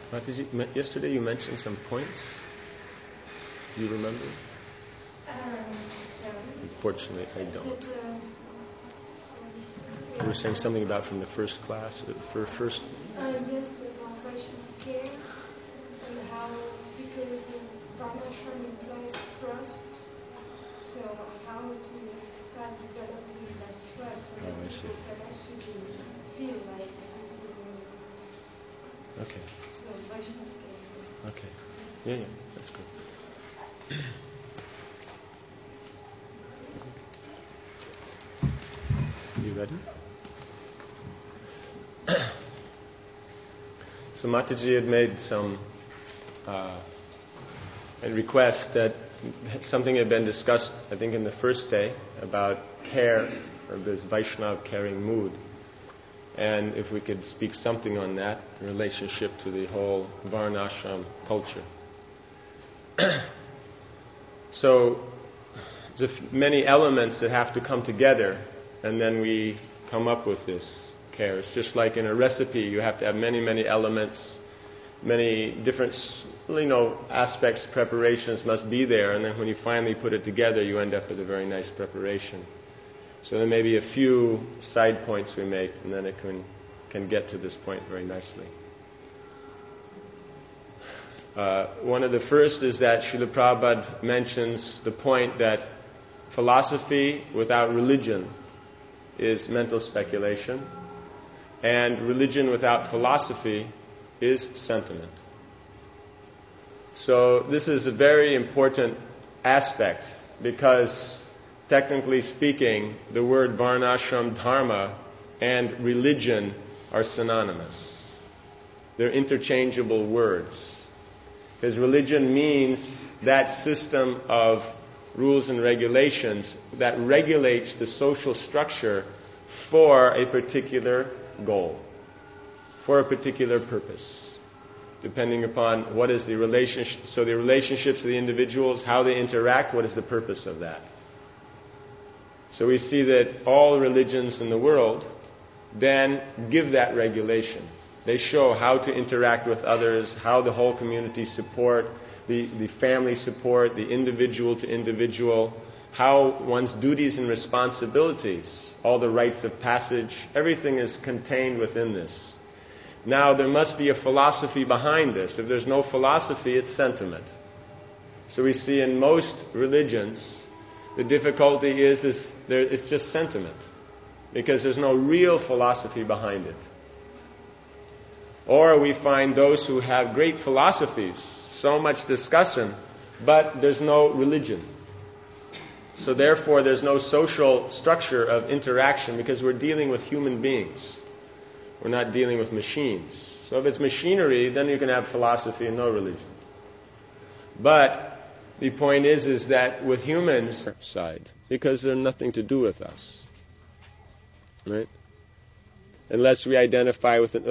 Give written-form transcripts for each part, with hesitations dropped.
Yesterday you mentioned some points. Do you remember? No. Unfortunately, I don't. You were saying something about from the first class, for first. Yes, about question of care and how, because Varnashram implies trust, so how to start developing that trust so that people can actually feel like Okay. so Vaishnav care. Okay. Yeah, that's good. You ready? So Mataji had made some a request that something had been discussed, I think, in the first day about care, or this Vaishnav caring mood. And if we could speak something on that, in relationship to the whole Varnashram culture. So there's many elements that have to come together, and then we come up with this care. It's just like in a recipe, you have to have many, many elements, many different, aspects, preparations must be there, and then when you finally put it together, you end up with a very nice preparation. So there may be a few side points we make, and then it can get to this point very nicely. One of the first is that Srila Prabhupada mentions the point that philosophy without religion is mental speculation, and religion without philosophy is sentiment. So this is a very important aspect, because technically speaking, the word Varnashram Dharma and religion are synonymous. They're interchangeable words. Because religion means that system of rules and regulations that regulates the social structure for a particular goal, for a particular purpose, depending upon what is the relationship. So the relationships of the individuals, how they interact, what is the purpose of that? So we see that all religions in the world then give that regulation. They show how to interact with others, how the whole community support, the family support, the individual to individual, how one's duties and responsibilities, all the rites of passage, everything is contained within this. Now, there must be a philosophy behind this. If there's no philosophy, it's sentiment. So we see in most religions, the difficulty is it's just sentiment, because there's no real philosophy behind it. Or we find those who have great philosophies, so much discussion, but there's no religion. So therefore there's no social structure of interaction, because we're dealing with human beings. We're not dealing with machines. So if it's machinery, then you can have philosophy and no religion. But the point is that with humans side, because they're nothing to do with us. Right? Unless we identify with it,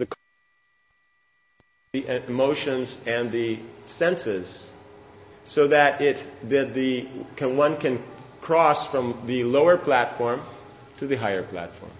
the emotions and the senses, so that one can cross from the lower platform to the higher platform.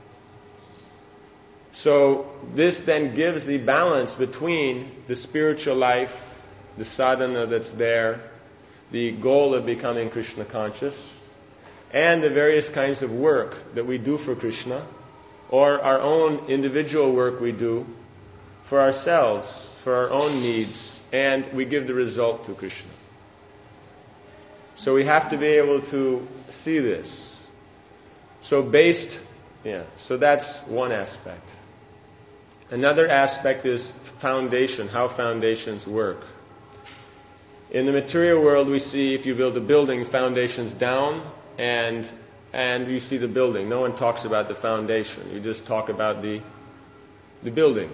So this then gives the balance between the spiritual life, the sadhana that's there, the goal of becoming Krishna conscious, and the various kinds of work that we do for Krishna, or our own individual work we do for ourselves, for our own needs, and we give the result to Krishna. So we have to be able to see this. So that's one aspect. Another aspect is foundation, how foundations work. In the material world, we see if you build a building, foundations down, and you see the building. No one talks about the foundation. You just talk about the building.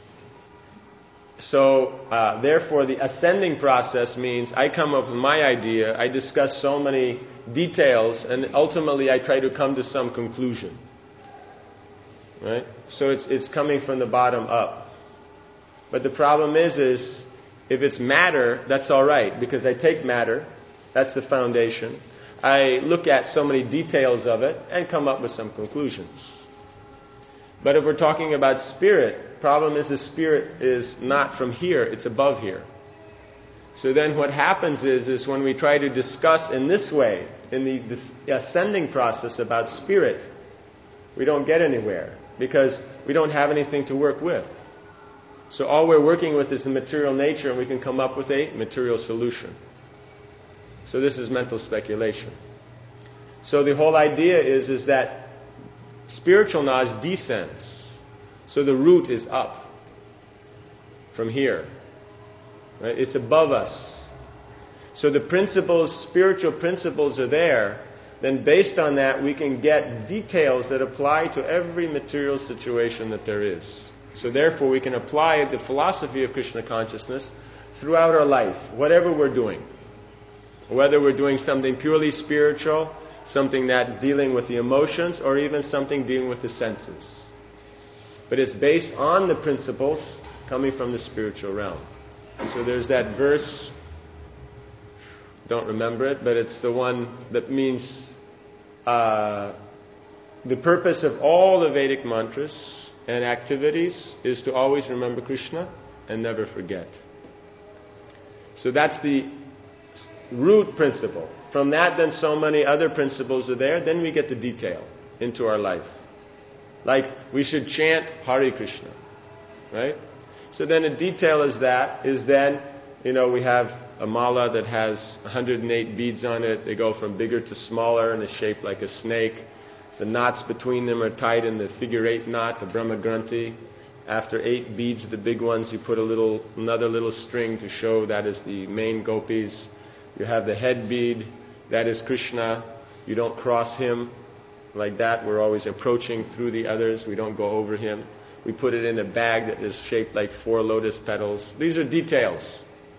So, therefore, the ascending process means I come up with my idea, I discuss so many details, and ultimately I try to come to some conclusion. Right? So it's coming from the bottom up. But the problem is if it's matter, that's all right, because I take matter, that's the foundation. I look at so many details of it and come up with some conclusions. But if we're talking about spirit, problem is the spirit is not from here, it's above here. So then what happens is when we try to discuss in this way, in the ascending process about spirit, we don't get anywhere because we don't have anything to work with. So all we're working with is the material nature, and we can come up with a material solution. So this is mental speculation. So the whole idea is that spiritual knowledge descends. So the root is up from here. Right? It's above us. So the principles, spiritual principles are there. Then based on that, we can get details that apply to every material situation that there is. So therefore, we can apply the philosophy of Krishna consciousness throughout our life, whatever we're doing. Whether we're doing something purely spiritual, something that dealing with the emotions, or even something dealing with the senses. But it's based on the principles coming from the spiritual realm. So there's that verse, don't remember it, but it's the one that means the purpose of all the Vedic mantras and activities is to always remember Krishna and never forget. So that's the root principle. From that, then so many other principles are there. Then we get the detail into our life. Like we should chant Hare Krishna, right? So then a detail is then, we have a mala that has 108 beads on it. They go from bigger to smaller and is shaped like a snake. The knots between them are tied in the figure 8 knot, the Brahma Granthi. After 8 beads, the big ones, you put another little string to show that is the main gopis. You have the head bead, that is Krishna. You don't cross him like that. We're always approaching through the others. We don't go over him. We put it in a bag that is shaped like 4 lotus petals. These are details.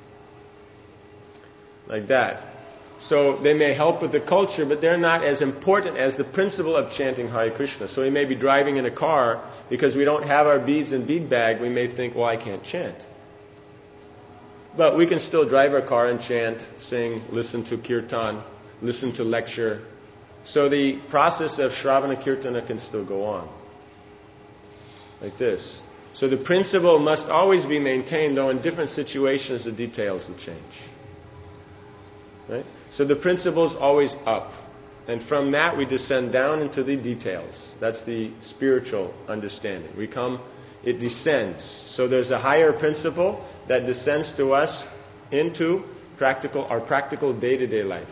Like that. So they may help with the culture, but they're not as important as the principle of chanting Hare Krishna. So we may be driving in a car, because we don't have our beads and bead bag, we may think, well, I can't chant. But we can still drive our car and chant, sing, listen to kirtan, listen to lecture. So the process of Shravana Kirtana can still go on. Like this. So the principle must always be maintained, though in different situations the details will change. Right? So the principle is always up. And from that we descend down into the details. That's the spiritual understanding. It descends. So there's a higher principle that descends to us into our practical day-to-day life.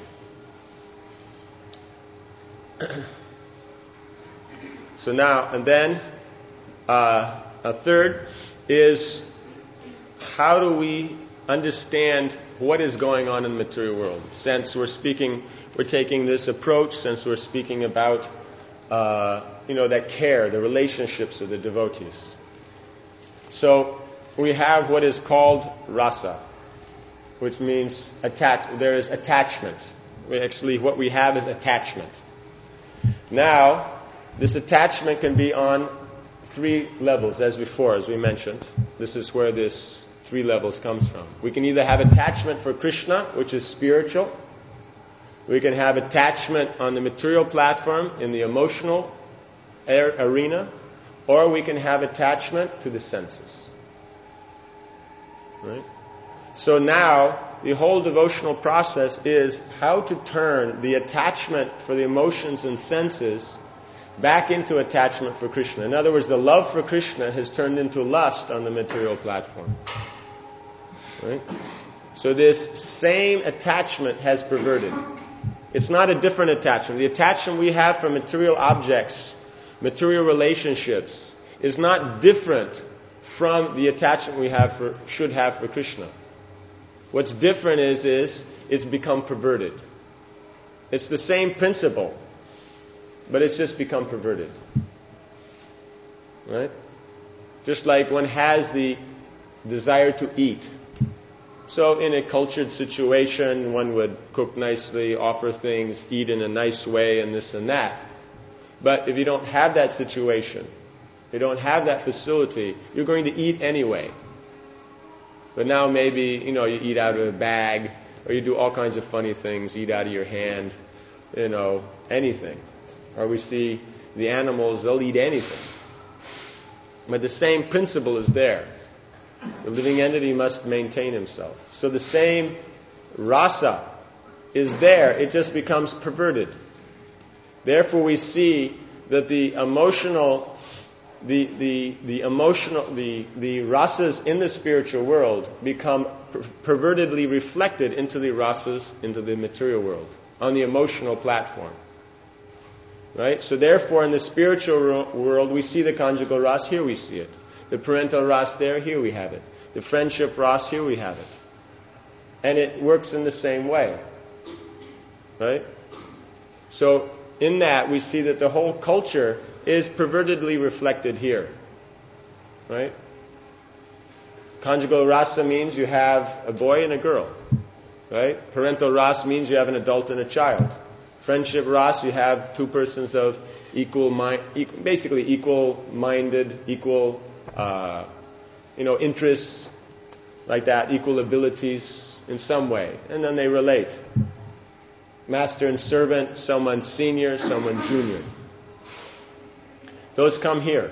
So now, and then a third is, how do we understand what is going on in the material world? Since we're taking this approach, since we're speaking about, that care, the relationships of the devotees. So we have what is called rasa, which means there is attachment. What we have is attachment. Now, this attachment can be on 3 levels, as before, as we mentioned. This is where this 3 levels comes from. We can either have attachment for Krishna, which is spiritual. We can have attachment on the material platform in the emotional arena, or we can have attachment to the senses. Right? So now, the whole devotional process is how to turn the attachment for the emotions and senses back into attachment for Krishna. In other words, the love for Krishna has turned into lust on the material platform. Right? So this same attachment has perverted. It's not a different attachment. The attachment we have for material objects, material relationships, is not different from the attachment we should have for Krishna. What's different is it's become perverted. It's the same principle, but it's just become perverted. Right? Just like one has the desire to eat. So in a cultured situation, one would cook nicely, offer things, eat in a nice way, and this and that. But if you don't have that situation, you don't have that facility, you're going to eat anyway. But now maybe, you eat out of a bag, or you do all kinds of funny things, eat out of your hand, anything. Or we see the animals, they'll eat anything. But the same principle is there. The living entity must maintain himself. So the same rasa is there, it just becomes perverted. Therefore we see that the emotional, the rasas in the spiritual world become pervertedly reflected into the rasas into the material world, on the emotional platform. Right? So therefore in the spiritual world we see the conjugal ras, here we see it. The parental ras there, here we have it. The friendship ras, here we have it. And it works in the same way. Right? So in that we see that the whole culture is pervertedly reflected here. Right? Conjugal rasa means you have a boy and a girl. Right? Parental ras means you have an adult and a child. Friendship ras, you have two persons of basically equal-minded, equal, interests, like that, equal abilities in some way. And then they relate. Master and servant, someone senior, someone junior. Those come here.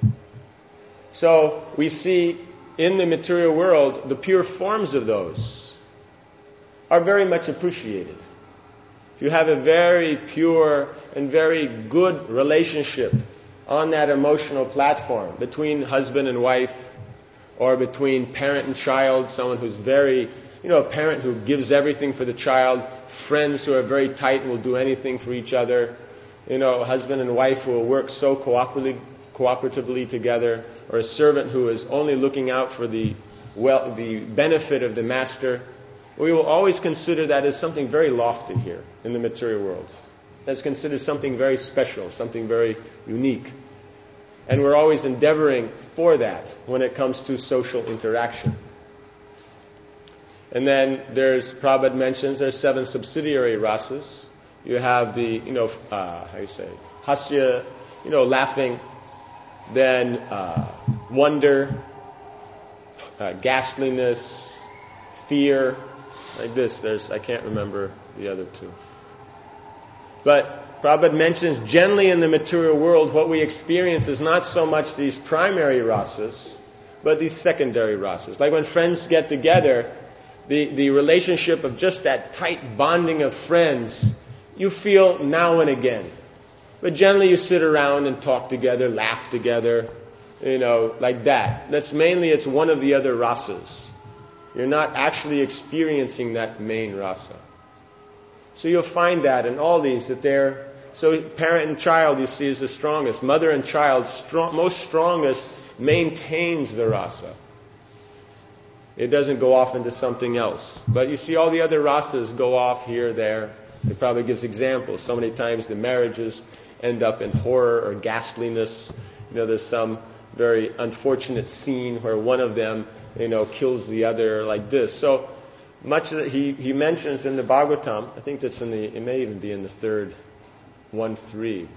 So we see in the material world, the pure forms of those are very much appreciated. If you have a very pure and very good relationship on that emotional platform between husband and wife, or between parent and child, someone who's very, a parent who gives everything for the child, friends who are very tight and will do anything for each other, husband and wife who will work so cooperatively together, or a servant who is only looking out for the benefit of the master. We will always consider that as something very lofty here in the material world. That's considered something very special, something very unique. And we're always endeavoring for that when it comes to social interaction. And then Prabhupada mentions there's 7 subsidiary rasas. You have the, hasya, laughing, then wonder, ghastliness, fear, like this. I can't remember the other 2. But Prabhupada mentions generally in the material world what we experience is not so much these primary rasas, but these secondary rasas. Like when friends get together, the relationship of just that tight bonding of friends, you feel now and again. But generally you sit around and talk together, laugh together, like that. It's one of the other rasas. You're not actually experiencing that main rasa. So you'll find that in all these, so parent and child you see is the strongest. Mother and child, most strongest, maintains the rasa. It doesn't go off into something else. But you see all the other rasas go off here, there. It probably gives examples. So many times the marriages end up in horror or ghastliness. There's some very unfortunate scene where one of them kills the other, like this. So much that he mentions in the Bhagavatam, I think that's it may even be in the third 113.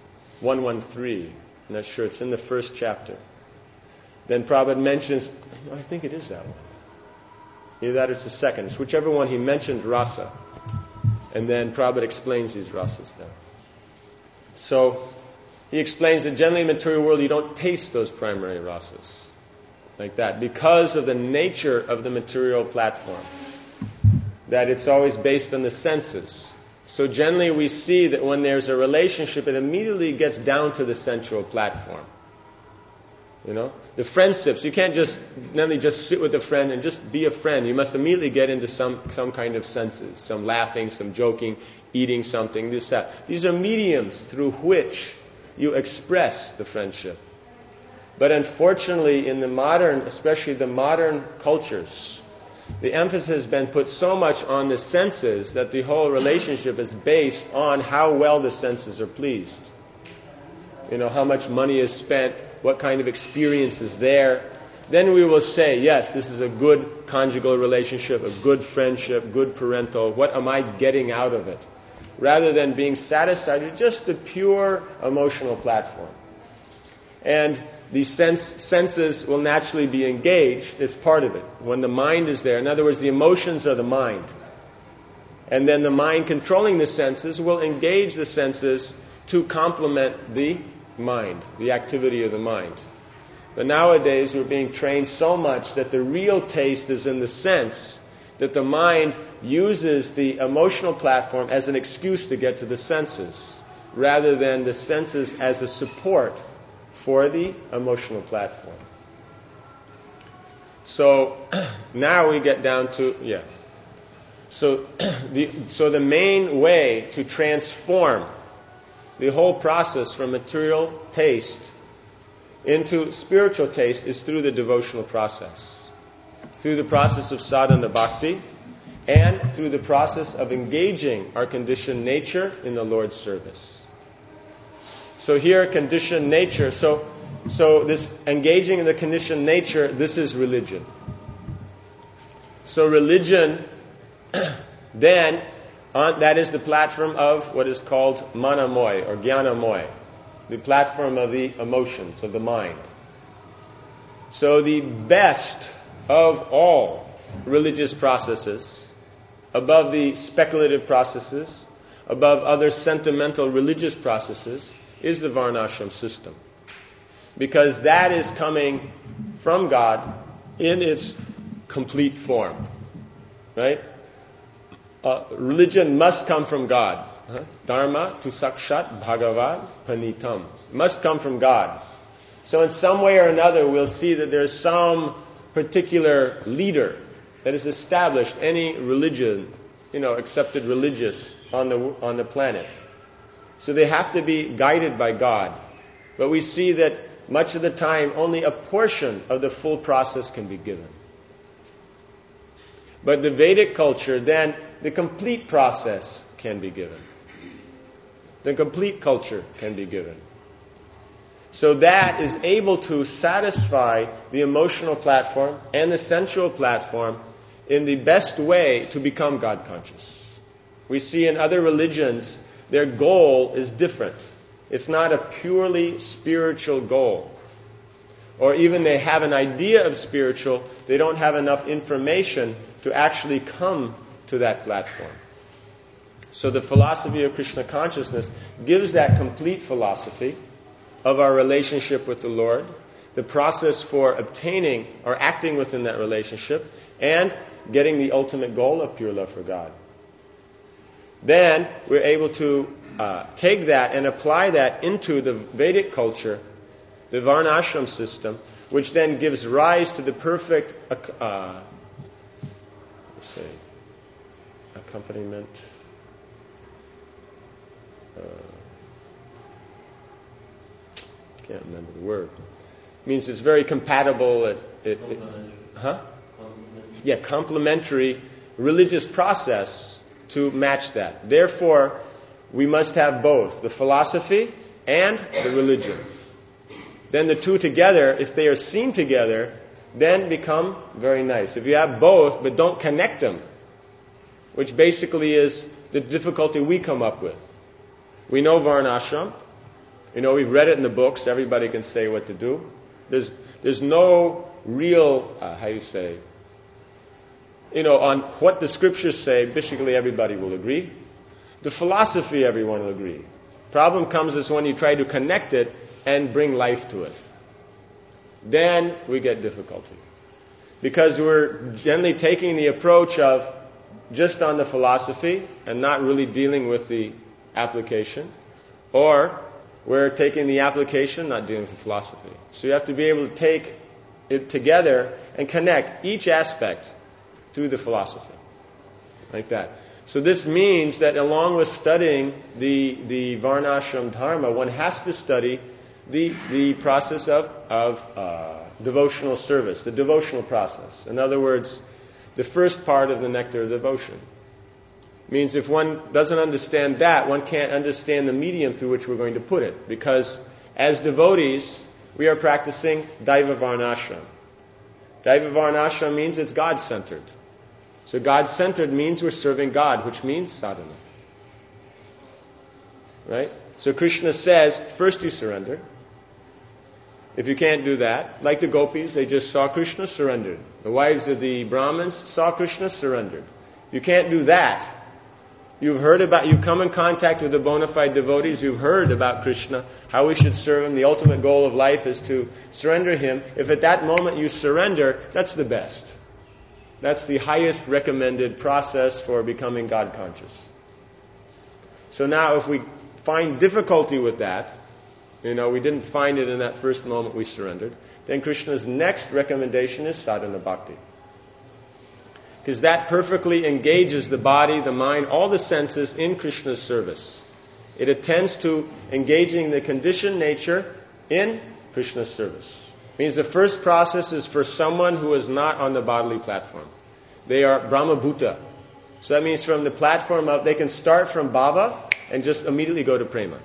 I'm not sure. It's in the first chapter. Then Prabhupada mentions, I think it is that one. Either that or it's the second. It's whichever one he mentions rasa. And then Prabhupada explains these rasas there. So he explains that generally in the material world you don't taste those primary rasas. Like that. Because of the nature of the material platform. That it's always based on the senses. So generally we see that when there's a relationship, it immediately gets down to the sensual platform. The friendships, you can't just sit with a friend and just be a friend. You must immediately get into some kind of senses. Some laughing, some joking, eating something, this, that. These are mediums through which you express the friendship. But unfortunately in especially the modern cultures, the emphasis has been put so much on the senses that the whole relationship is based on how well the senses are pleased. How much money is spent, what kind of experience is there. Then we will say, yes, this is a good conjugal relationship, a good friendship, good parental. What am I getting out of it? Rather than being satisfied with just the pure emotional platform. And the senses will naturally be engaged. It's part of it. When the mind is there, in other words, the emotions are the mind. And then the mind controlling the senses will engage the senses to complement the mind, the activity of the mind. But nowadays we're being trained so much that the real taste is in the sense that the mind uses the emotional platform as an excuse to get to the senses, rather than the senses as a support for the emotional platform. So now we get down to, So the main way to transform the whole process from material taste into spiritual taste is through the devotional process. Through the process of sadhana bhakti, and through the process of engaging our conditioned nature in the Lord's service. So here, conditioned nature, so this engaging in the conditioned nature, this is religion. So religion, then, that is the platform of what is called manamoy or jnanamoy, the platform of the emotions, of the mind. So the best of all religious processes, above the speculative processes, above other sentimental religious processes, is the Varnashram system. Because that is coming from God in its complete form. Right? Religion must come from God. Dharma tu sakshat bhagavat panitam. Must come from God. So in some way or another we'll see that there's some particular leader that has established any religion, accepted religious on the planet. So they have to be guided by God. But we see that much of the time only a portion of the full process can be given. But the Vedic culture, then, the complete process can be given. The complete culture can be given. So that is able to satisfy the emotional platform and the sensual platform in the best way to become God conscious. We see in other religions, their goal is different. It's not a purely spiritual goal. Or even they have an idea of spiritual, they don't have enough information to actually come to that platform. So the philosophy of Krishna consciousness gives that complete philosophy of our relationship with the Lord, the process for obtaining or acting within that relationship, and getting the ultimate goal of pure love for God. Then we're able to take that and apply that into the Vedic culture, the Varnashram system, which then gives rise to the perfect accompaniment. Can't remember the word. It means it's very compatible. Complementary religious process to match that. Therefore, we must have both the philosophy and the religion. Then the two together, if they are seen together, then become very nice. If you have both but don't connect them, which basically is the difficulty we come up with. We know Varnashram. We've read it in the books. Everybody can say what to do. There's no real, on what the scriptures say, basically everybody will agree. The philosophy, everyone will agree. Problem comes is when you try to connect it and bring life to it. Then we get difficulty. Because we're generally taking the approach of just on the philosophy and not really dealing with the application. Or we're taking the application, not dealing with the philosophy. So you have to be able to take it together and connect each aspect through the philosophy. Like that. So this means that along with studying the Varnashram Dharma, one has to study the process of devotional service, the devotional process. In other words, the first part of the nectar of devotion. Means if one doesn't understand that, one can't understand the medium through which we're going to put it. Because as devotees, we are practicing Daiva Varnashram. Daiva Varnashram means it's God-centered. So God-centered means we're serving God, which means sadhana. Right? So Krishna says, first you surrender. If you can't do that, like the gopis, they just saw Krishna, surrendered. The wives of the Brahmins saw Krishna, surrendered. If you can't do that, You come in contact with the bona fide devotees, you've heard about Krishna, how we should serve Him. The ultimate goal of life is to surrender Him. If at that moment you surrender, that's the best. That's the highest recommended process for becoming God conscious. So now if we find difficulty with that, we didn't find it in that first moment we surrendered, then Krishna's next recommendation is sadhana bhakti. Because that perfectly engages the body, the mind, all the senses in Krishna's service. It attends to engaging the conditioned nature in Krishna's service. It means the first process is for someone who is not on the bodily platform. They are Brahma Bhuta. So that means from the platform up, they can start from bhava and just immediately go to prema.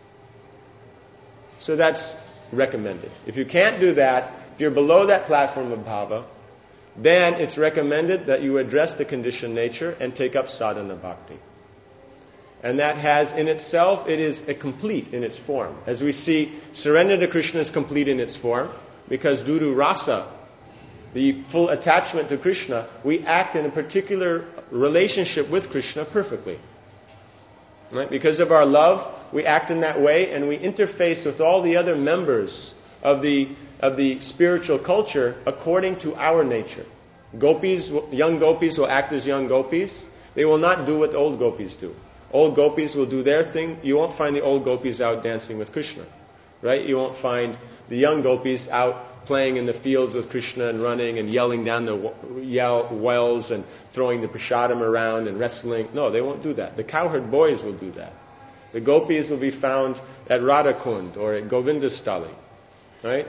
So that's recommended. If you can't do that, if you're below that platform of bhava, then it's recommended that you address the conditioned nature and take up sadhana bhakti. And that has in itself, it is a complete in its form. As we see, surrender to Krishna is complete in its form, because due to rasa, the full attachment to Krishna, we act in a particular relationship with Krishna perfectly. Right? Because of our love, we act in that way, and we interface with all the other members of the spiritual culture according to our nature. Young gopis will act as young gopis. They will not do what old gopis do. Old gopis will do their thing. You won't find the old gopis out dancing with Krishna. Right? You won't find the young gopis out playing in the fields with Krishna and running and yelling down the wells and throwing the prasadam around and wrestling. No, they won't do that. The cowherd boys will do that. The gopis will be found at Radhakund or at Govindastali. Right?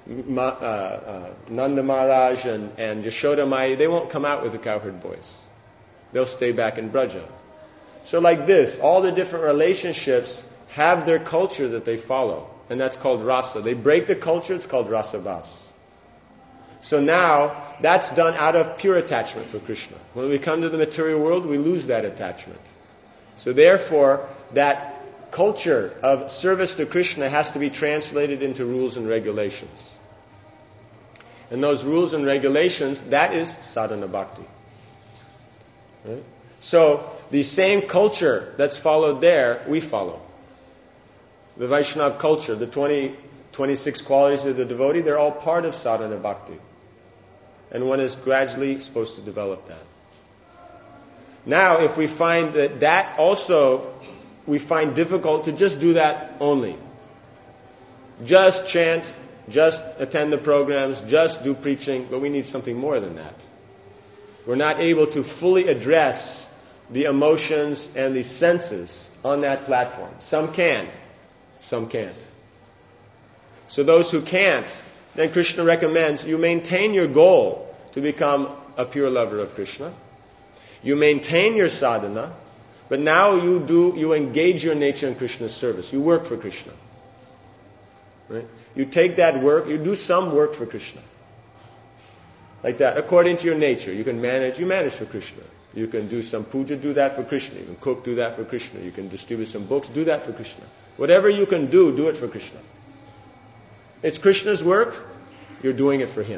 Nanda Maharaj and Yashoda Mai, they won't come out with the cowherd boys. They'll stay back in Braja. So like this, all the different relationships have their culture that they follow. And that's called rasa. They break the culture, it's called rasa bhas. So now, that's done out of pure attachment for Krishna. When we come to the material world, we lose that attachment. So therefore, that culture of service to Krishna has to be translated into rules and regulations. And those rules and regulations, that is sadhana bhakti. Right? So, the same culture that's followed there, we follow. The Vaishnava culture, the 26 qualities of the devotee, they're all part of sadhana bhakti. And one is gradually supposed to develop that. Now, if we find that also we find difficult to just do that only. Just chant, just attend the programs, just do preaching, but we need something more than that. We're not able to fully address the emotions and the senses on that platform. Some can, some can't. So those who can't, then Krishna recommends you maintain your goal to become a pure lover of Krishna. You maintain your sadhana, but now you engage your nature in Krishna's service. You work for Krishna. Right? You take that work, you do some work for Krishna. Like that, according to your nature. You manage for Krishna. You can do some puja, do that for Krishna. You can cook, do that for Krishna. You can distribute some books, do that for Krishna. Whatever you can do it for Krishna. It's Krishna's work, you're doing it for Him.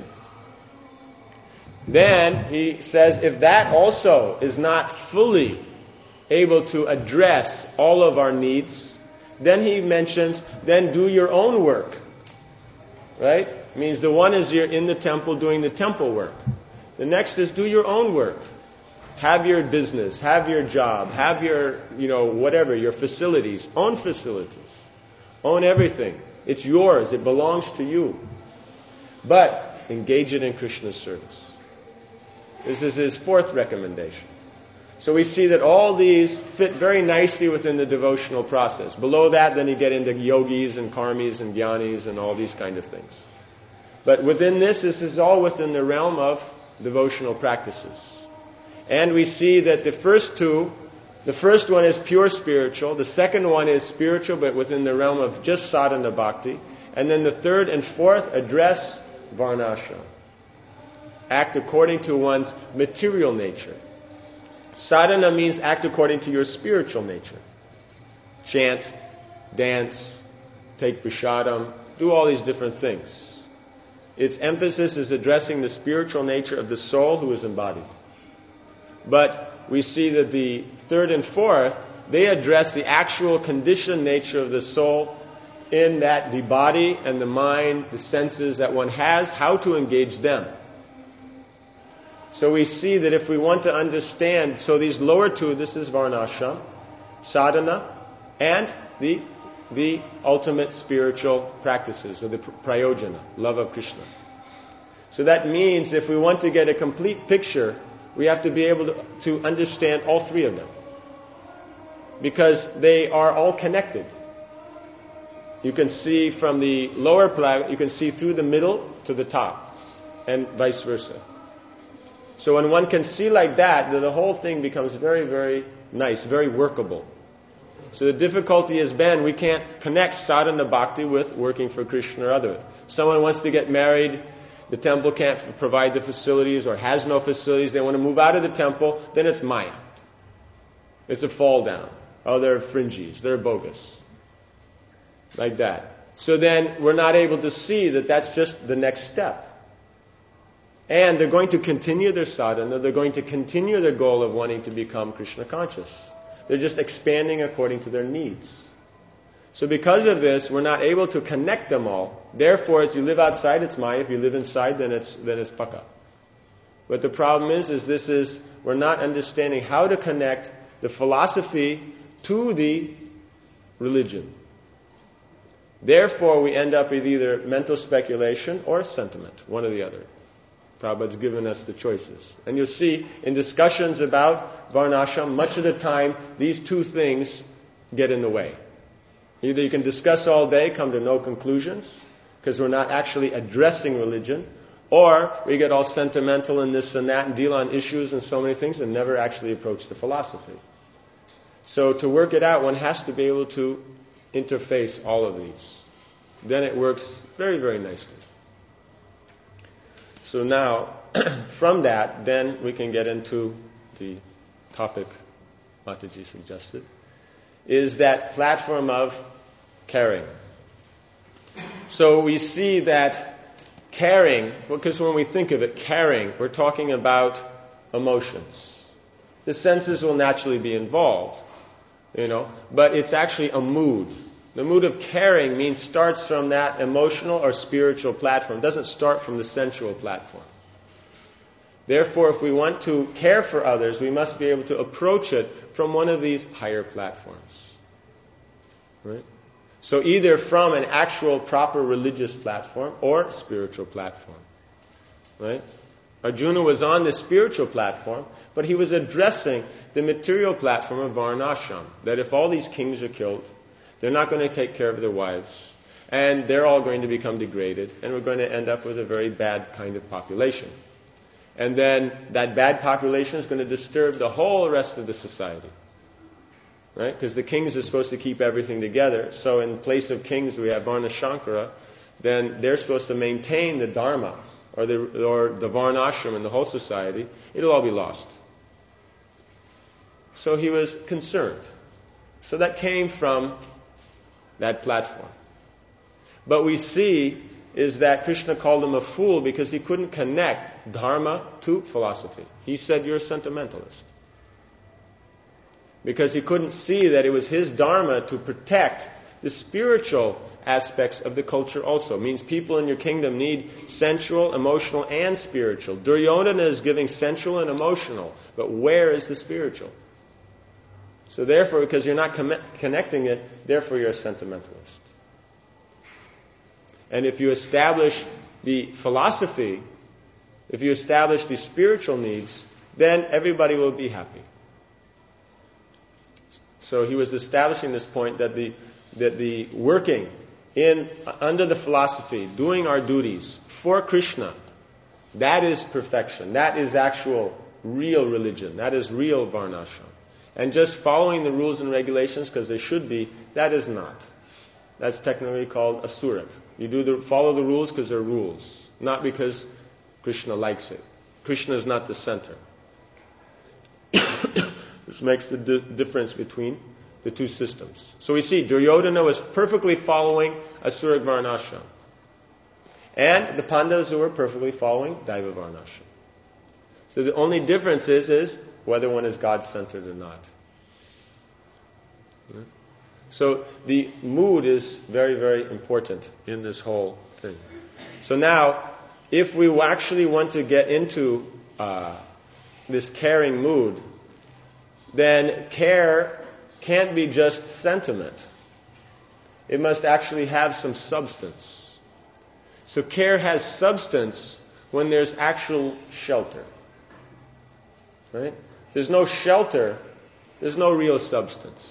Then he says, if that also is not fully able to address all of our needs, then he mentions, then do your own work. Right? It means the one is you're in the temple doing the temple work. The next is do your own work. Have your business, have your job, have your, whatever, your facilities. Own facilities. Own everything. It's yours. It belongs to you. But engage it in Krishna's service. This is his fourth recommendation. So we see that all these fit very nicely within the devotional process. Below that, then you get into yogis and karmis and jnanis and all these kind of things. But within this is all within the realm of devotional practices. And we see that the first one is pure spiritual. The second one is spiritual, but within the realm of just sadhana bhakti. And then the third and fourth address varnashram. Act according to one's material nature. Sadhana means act according to your spiritual nature. Chant, dance, take prasadam, do all these different things. Its emphasis is addressing the spiritual nature of the soul who is embodied. But we see that the third and fourth, they address the actual conditioned nature of the soul in that the body and the mind, the senses that one has, how to engage them. So we see that if we want to understand, so these lower two, this is Varnashram, sadhana, and the ultimate spiritual practices, or the prayojana, love of Krishna. So that means if we want to get a complete picture, we have to be able to understand all three of them. Because they are all connected. You can see from the lower planet, you can see through the middle to the top, and vice versa. So when one can see like that, then the whole thing becomes very, very nice, very workable. So the difficulty has been we can't connect sadhana bhakti with working for Krishna or other. Someone wants to get married, the temple can't provide the facilities or has no facilities, they want to move out of the temple, then it's Maya. It's a fall down. Oh, they're fringies, they're bogus. Like that. So then we're not able to see that that's just the next step. And they're going to continue their sadhana, they're going to continue their goal of wanting to become Krishna conscious. They're just expanding according to their needs. So because of this, we're not able to connect them all. Therefore, as you live outside, it's Maya. If you live inside, then it's Paka. But the problem is we're not understanding how to connect the philosophy to the religion. Therefore, we end up with either mental speculation or sentiment, one or the other. Prabhupada's given us the choices. And you'll see in discussions about Varnashram, much of the time, these two things get in the way. Either you can discuss all day, come to no conclusions, because we're not actually addressing religion, or we get all sentimental and this and that and deal on issues and so many things and never actually approach the philosophy. So to work it out, one has to be able to interface all of these. Then it works very, very nicely. So now, from that, then we can get into the topic Mataji suggested, is that platform of caring. So we see that caring, because when we think of it, caring, we're talking about emotions. The senses will naturally be involved, but it's actually a mood. The mood of caring starts from that emotional or spiritual platform. It doesn't start from the sensual platform. Therefore, if we want to care for others, we must be able to approach it from one of these higher platforms. Right? So either from an actual proper religious platform or spiritual platform. Right? Arjuna was on the spiritual platform, but he was addressing the material platform of Varnashram. That if all these kings are killed, they're not going to take care of their wives, and they're all going to become degraded, and we're going to end up with a very bad kind of population. And then that bad population is going to disturb the whole rest of the society. Right? Because the kings are supposed to keep everything together. So in place of kings we have Varnashankara, then they're supposed to maintain the Dharma, or the Varnashram in the whole society. It'll all be lost. So he was concerned. So that came from that platform. But we see is that Krishna called him a fool because he couldn't connect dharma to philosophy. He said, you're a sentimentalist. Because he couldn't see that it was his dharma to protect the spiritual aspects of the culture also. It means people in your kingdom need sensual, emotional, and spiritual. Duryodhana is giving sensual and emotional, but where is the spiritual? So therefore, because you're not connecting it, therefore you're a sentimentalist. And if you establish the philosophy, if you establish the spiritual needs, then everybody will be happy. So he was establishing this point that the working under the philosophy, doing our duties for Krishna, that is perfection. That is actual, real religion. That is real Varnashram. And just following the rules and regulations because they should be, that is not. That's technically called asurik. You follow the rules because they're rules, not because Krishna likes it. Krishna is not the center. This makes the difference between the two systems. So we see Duryodhana was perfectly following asurik Varnashram. And the Pandavas were perfectly following Daiva Varnashram. So the only difference is whether one is God-centered or not. So the mood is very, very important in this whole thing. So now, if we actually want to get into this caring mood, then care can't be just sentiment. It must actually have some substance. So care has substance when there's actual shelter. Right? There's no shelter, there's no real substance.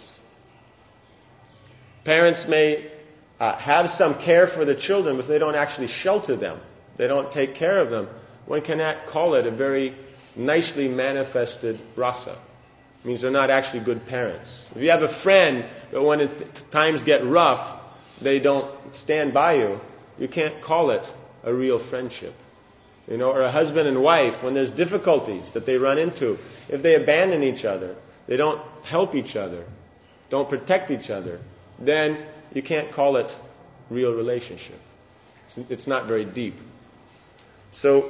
Parents may have some care for the children, but they don't actually shelter them. They don't take care of them. One cannot call it a very nicely manifested rasa. It means they're not actually good parents. If you have a friend, but when times get rough, they don't stand by you, you can't call it a real friendship. Or a husband and wife, when there's difficulties that they run into, if they abandon each other, they don't help each other, don't protect each other, then you can't call it real relationship. It's not very deep. So,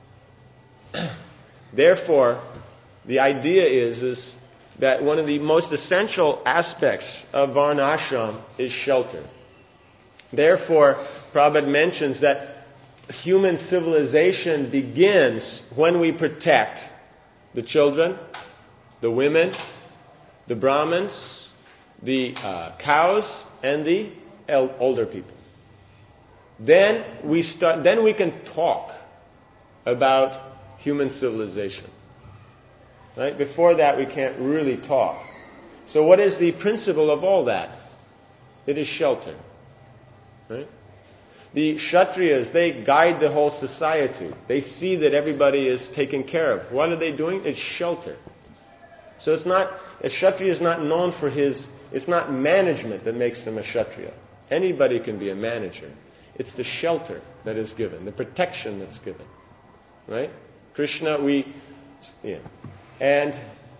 therefore, the idea is that one of the most essential aspects of Varnashram is shelter. Therefore, Prabhupada mentions that human civilization begins when we protect the children, the women, the Brahmins, the cows, and the older people. Then we can talk about human civilization. Right? Before that, we can't really talk. So what is the principle of all that? It is shelter. Right? The Kshatriyas, they guide the whole society. They see that everybody is taken care of. What are they doing? It's shelter. So a Kshatriya is not known for it's not management that makes them a Kshatriya. Anybody can be a manager. It's the shelter that is given, the protection that's given. Right? Krishna, and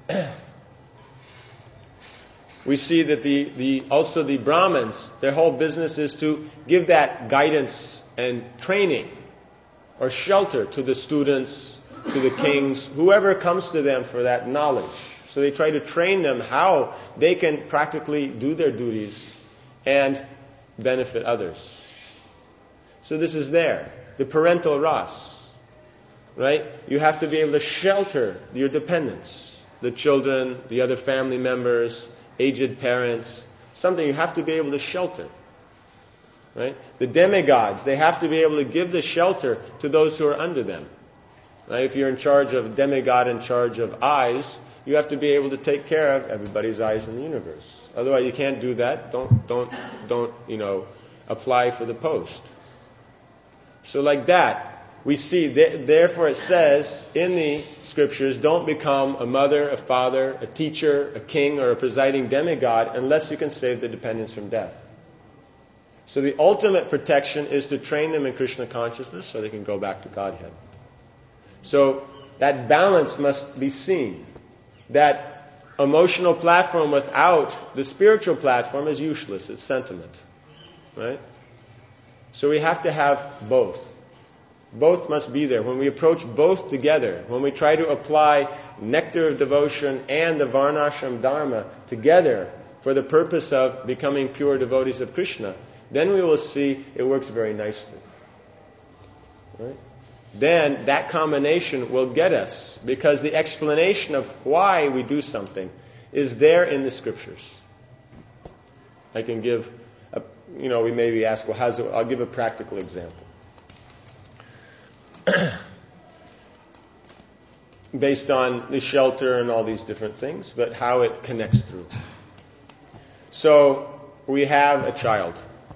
we see that also the Brahmins, their whole business is to give that guidance and training or shelter to the students, to the kings, whoever comes to them for that knowledge. So they try to train them how they can practically do their duties and benefit others. So this is there. The parental ras. Right? You have to be able to shelter your dependents. The children, the other family members, aged parents. Something you have to be able to shelter. Right? The demigods, they have to be able to give the shelter to those who are under them. Right? If you're in charge of a demigod in charge of eyes, you have to be able to take care of everybody's eyes in the universe. Otherwise, you can't do that. Don't apply for the post. So like that, we see. Therefore, it says in the scriptures, don't become a mother, a father, a teacher, a king, or a presiding demigod unless you can save the dependents from death. So the ultimate protection is to train them in Krishna consciousness so they can go back to Godhead. So that balance must be seen. That emotional platform without the spiritual platform is useless. It's sentiment. Right? So we have to have both. Both must be there. When we approach both together, when we try to apply nectar of devotion and the Varnashram Dharma together for the purpose of becoming pure devotees of Krishna, then we will see it works very nicely. Right? Then that combination will get us, because the explanation of why we do something is there in the scriptures. I can give, we maybe ask, well, I'll give a practical example. Based on the shelter and all these different things, but how it connects through. So, we have a child.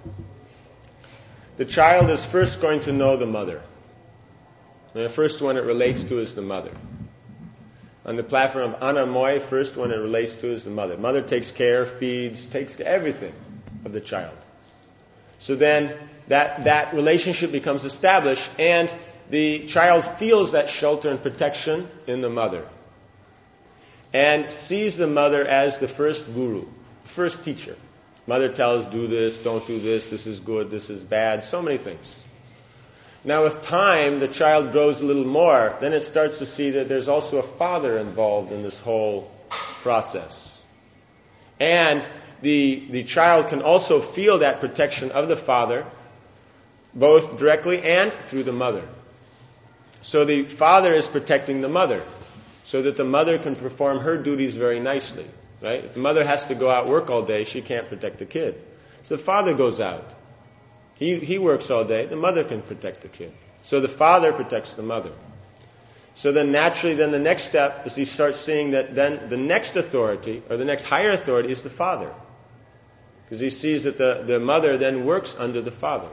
The child is first going to know the mother. And the first one it relates to is the mother. On the platform of Anamoy, first one it relates to is the mother. Mother takes care, feeds, takes everything of the child. So then that relationship becomes established, and the child feels that shelter and protection in the mother. And sees the mother as the first guru, first teacher. Mother tells, do this, don't do this, this is good, this is bad, so many things. Now with time, the child grows a little more, then it starts to see that there's also a father involved in this whole process. And the child can also feel that protection of the father, both directly and through the mother. So the father is protecting the mother, so that the mother can perform her duties very nicely. Right? If the mother has to go out work all day, she can't protect the kid. So the father goes out. He works all day. The mother can protect the kid. So the father protects the mother. So then naturally, then the next step is he starts seeing that then the next authority, or the next higher authority, is the father. Because he sees that the mother then works under the father.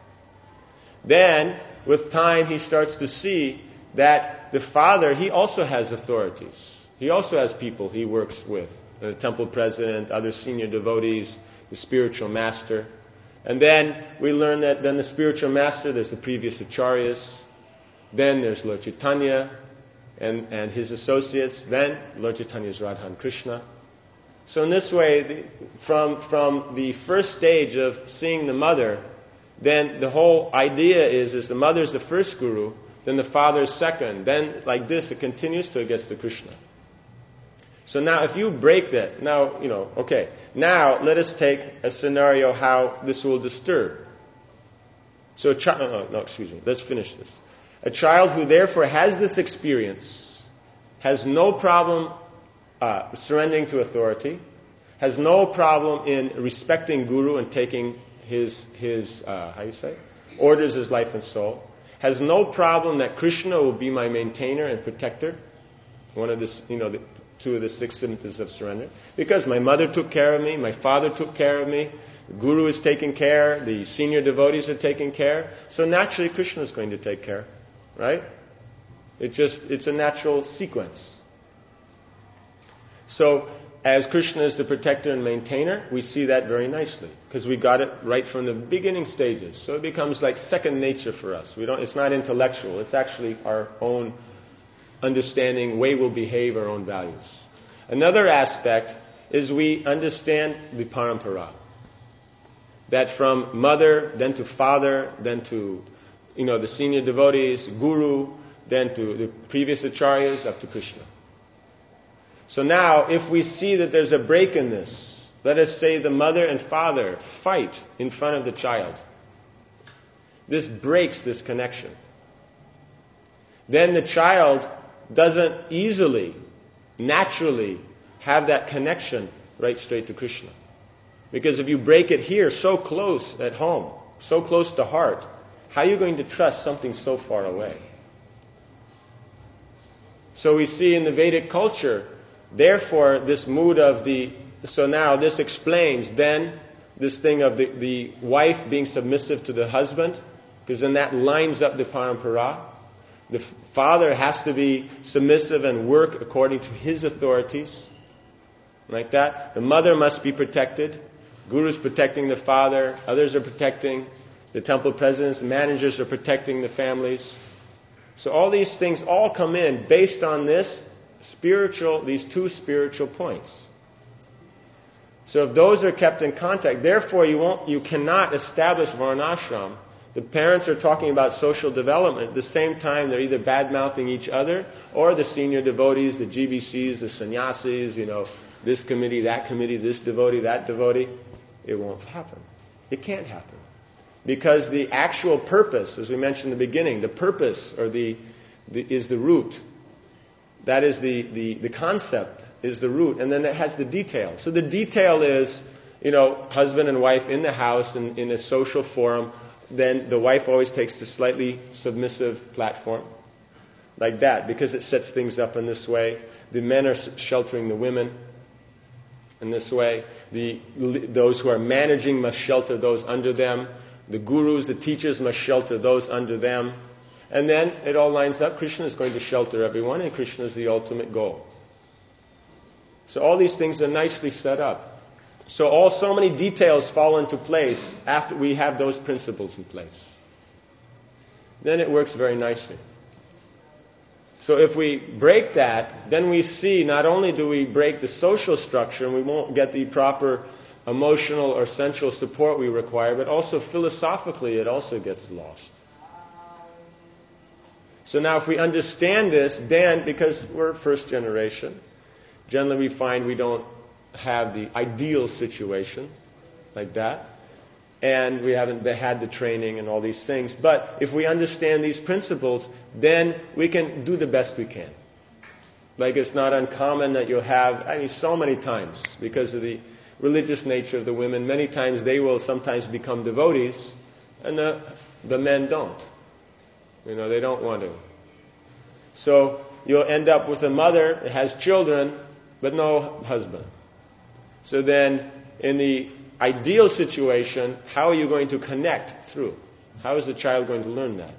Then, with time, he starts to see that the father, he also has authorities. He also has people he works with. The temple president, other senior devotees, the spiritual master. And then we learn that then the spiritual master, there's the previous acharyas. Then there's Lord Chaitanya and his associates. Then Lord Chaitanya's Radha and Krishna. So in this way, from the first stage of seeing the mother, then the whole idea is the mother is the first guru, then the father is second. Then like this, it continues till it gets to Krishna. So now if you break that, now let us take a scenario how this will disturb. So let's finish this. A child who therefore has this experience has no problem surrendering to authority, has no problem in respecting guru and taking his orders as life and soul, has no problem that Krishna will be my maintainer and protector. One of the two of the 6 symptoms of surrender. Because my mother took care of me, my father took care of me, the guru is taking care, the senior devotees are taking care, so naturally Krishna is going to take care, right? It's a natural sequence. So, as Krishna is the protector and maintainer, we see that very nicely, because we got it right from the beginning stages. So it becomes like second nature for us. It's not intellectual, it's actually our own understanding, way we'll behave, our own values. Another aspect is we understand the parampara. That from mother, then to father, then to the senior devotees, guru, then to the previous acharyas, up to Krishna. So now, if we see that there's a break in this, let us say the mother and father fight in front of the child. This breaks this connection. Then the child doesn't easily, naturally have that connection right straight to Krishna. Because if you break it here, so close at home, so close to heart, how are you going to trust something so far away? So we see in the Vedic culture, therefore, this mood of so now this explains then this thing of the wife being submissive to the husband, because then that lines up the parampara. The father has to be submissive and work according to his authorities. Like that. The mother must be protected. Guru is protecting the father. Others are protecting. The temple presidents and managers are protecting the families. So all these things all come in based on these two spiritual points. So if those are kept in contact, therefore you cannot establish varnashram. The parents are talking about social development. At the same time, they're either bad-mouthing each other or the senior devotees, the GBCs, the sannyasis, this committee, this devotee, that devotee. It won't happen. It can't happen. Because the actual purpose, as we mentioned in the beginning, the purpose is the root. That is the concept is the root. And then it has the detail. So the detail is, husband and wife in the house in a social forum. Then the wife always takes the slightly submissive platform, like that, because it sets things up in this way. The men are sheltering the women in this way. Those who are managing must shelter those under them. The gurus, the teachers must shelter those under them. And then it all lines up. Krishna is going to shelter everyone, and Krishna is the ultimate goal. So all these things are nicely set up. So many details fall into place after we have those principles in place. Then it works very nicely. So if we break that, then we see not only do we break the social structure and we won't get the proper emotional or sensual support we require, but also philosophically it also gets lost. So now if we understand this, then, because we're first generation, generally we find we don't have the ideal situation like that. And we haven't had the training and all these things. But if we understand these principles, then we can do the best we can. Like it's not uncommon that you'll have, so many times, because of the religious nature of the women, many times they will sometimes become devotees, and the men don't. They don't want to. So you'll end up with a mother that has children, but no husband. So then, in the ideal situation, how are you going to connect through? How is the child going to learn that?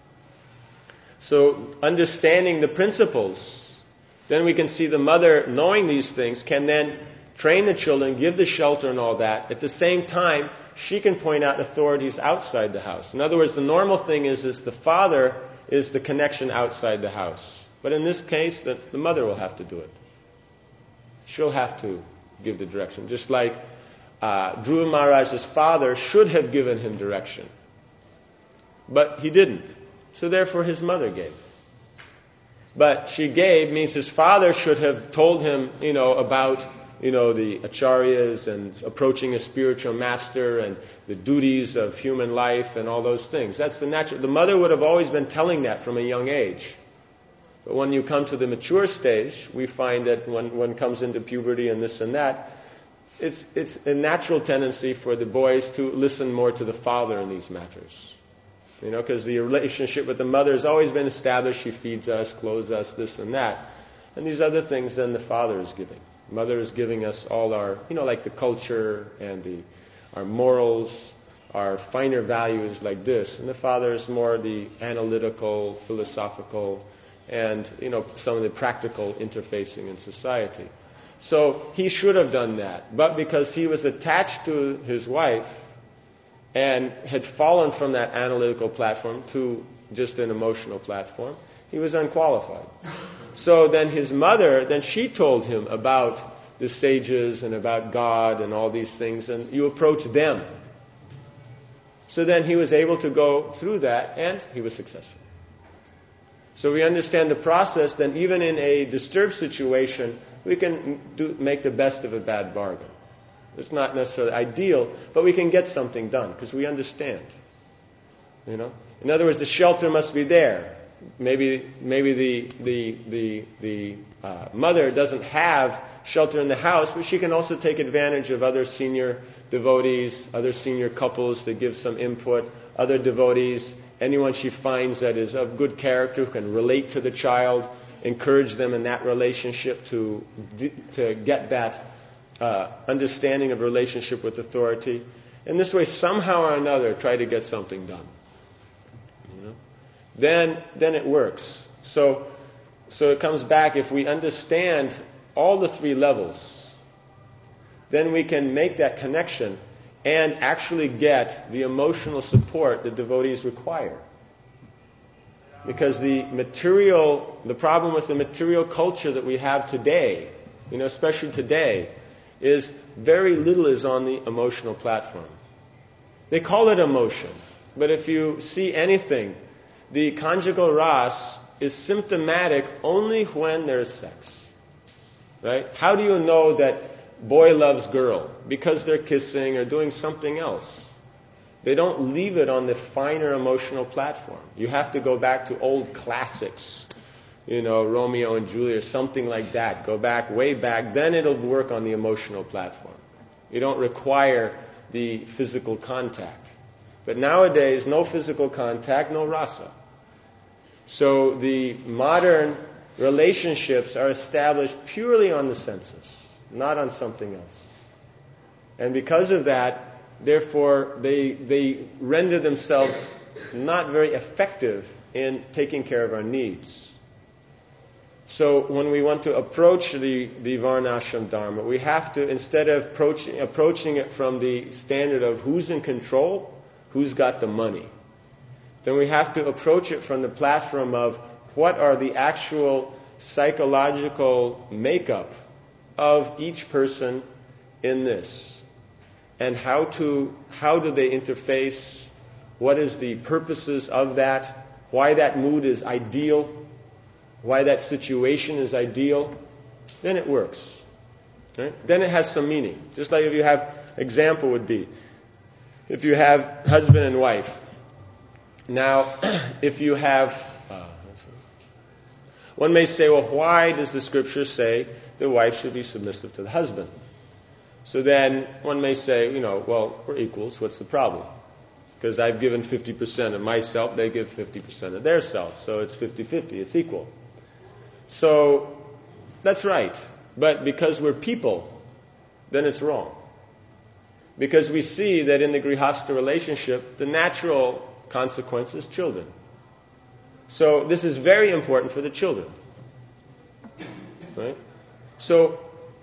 So, understanding the principles, then we can see the mother, knowing these things, can then train the children, give the shelter and all that. At the same time, she can point out authorities outside the house. In other words, the normal thing is the father is the connection outside the house. But in this case, the mother will have to do it. She'll have to give the direction. Just like Dhruva Maharaj's father should have given him direction. But he didn't. So therefore his mother gave. But she gave means his father should have told him, about, the acharyas and approaching a spiritual master and the duties of human life and all those things. That's the natural. The mother would have always been telling that from a young age. But when you come to the mature stage, we find that when one comes into puberty and this and that, it's a natural tendency for the boys to listen more to the father in these matters. Because the relationship with the mother has always been established. She feeds us, clothes us, this and that. And these other things then the father is giving. Mother is giving us all our, like the culture and our morals, our finer values like this. And the father is more the analytical, philosophical, and, some of the practical interfacing in society. So he should have done that. But because he was attached to his wife and had fallen from that analytical platform to just an emotional platform, he was unqualified. So then his mother, she told him about the sages and about God and all these things, and you approach them. So then he was able to go through that, and he was successful. So we understand the process, then even in a disturbed situation, we can make the best of a bad bargain. It's not necessarily ideal, but we can get something done because we understand. In other words, the shelter must be there. Maybe the mother doesn't have shelter in the house, but she can also take advantage of other senior devotees, other senior couples to give some input, other devotees, anyone she finds that is of good character who can relate to the child, encourage them in that relationship to get that understanding of relationship with authority. And this way, somehow or another, try to get something done. Then it works. So it comes back, if we understand all the three levels, then we can make that connection and actually get the emotional support the devotees require. Because the problem with the material culture that we have today, especially today, is very little is on the emotional platform. They call it emotion, but if you see anything, the conjugal ras is symptomatic only when there's sex. Right? How do you know that boy loves girl? Because they're kissing or doing something else. They don't leave it on the finer emotional platform. You have to go back to old classics, Romeo and Juliet or something like that. Go back, way back, then it'll work on the emotional platform. You don't require the physical contact. But nowadays, no physical contact, no rasa. So the modern relationships are established purely on the senses, not on something else. And because of that, therefore, they render themselves not very effective in taking care of our needs. So when we want to approach the Varnashram Dharma, we have to, instead of approaching it from the standard of who's in control, who's got the money, then we have to approach it from the platform of what are the actual psychological makeup of each person in this, and how do they interface, what is the purposes of that, why that mood is ideal, why that situation is ideal, then it works. Right? Then it has some meaning. Just like if you have, example would be, if you have husband and wife. Now, if you have, one may say, well, why does the scripture say the wife should be submissive to the husband? So then one may say, well, we're equals, what's the problem? Because I've given 50% of myself, they give 50% of their self. So it's 50-50, it's equal. So that's right. But because we're people, then it's wrong. Because we see that in the grihastha relationship, the natural consequence is children. So this is very important for the children. Right? So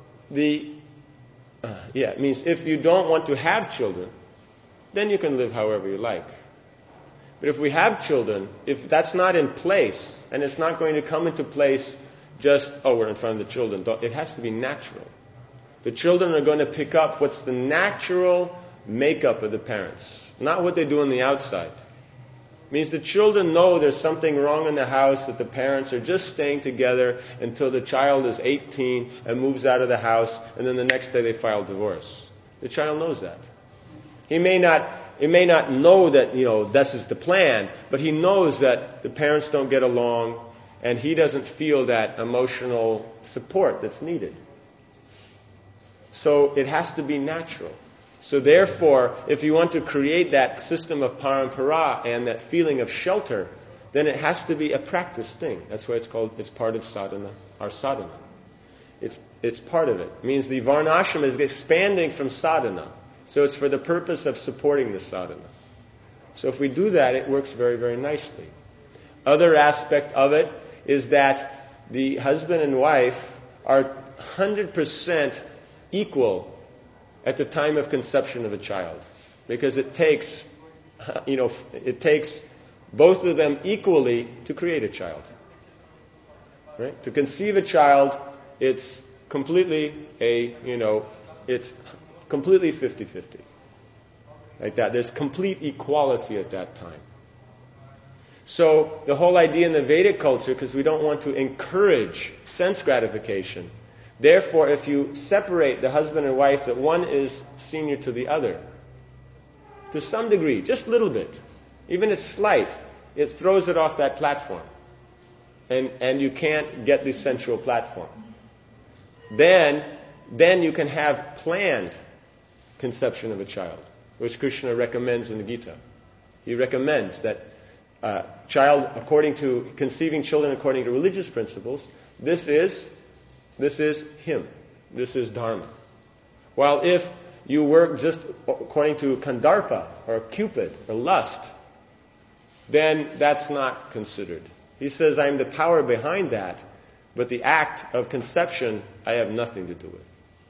it means if you don't want to have children, then you can live however you like. But if we have children, if that's not in place, and it's not going to come into place just, we're in front of the children. It has to be natural. The children are going to pick up what's the natural makeup of the parents, not what they do on the outside. It means the children know there's something wrong in the house, that the parents are just staying together until the child is 18 and moves out of the house, and then the next day they file divorce. The child knows that. He may not know that, this is the plan, but he knows that the parents don't get along, and he doesn't feel that emotional support that's needed. So it has to be natural. So therefore, if you want to create that system of parampara and that feeling of shelter, then it has to be a practice thing. That's why it's part of sadhana, our sadhana. It's part of it. It means the varnashram is expanding from sadhana. So it's for the purpose of supporting the sadhana. So if we do that, it works very, very nicely. Other aspect of it is that the husband and wife are 100% equal at the time of conception of a child, because it takes both of them equally to create a child. Right? To conceive a child, it's completely 50-50. Like that. There's complete equality at that time. So the whole idea in the Vedic culture, because we don't want to encourage sense gratification, therefore if you separate the husband and wife, that one is senior to the other, to some degree, just a little bit, even it's slight, it throws it off that platform. And you can't get the central platform. Then you can have planned conception of a child, which Krishna recommends in the Gita. He recommends that conceiving children according to religious principles, this is him. This is dharma. While if you work just according to kandarpa or cupid or lust, then that's not considered. He says, I'm the power behind that, but the act of conception I have nothing to do with.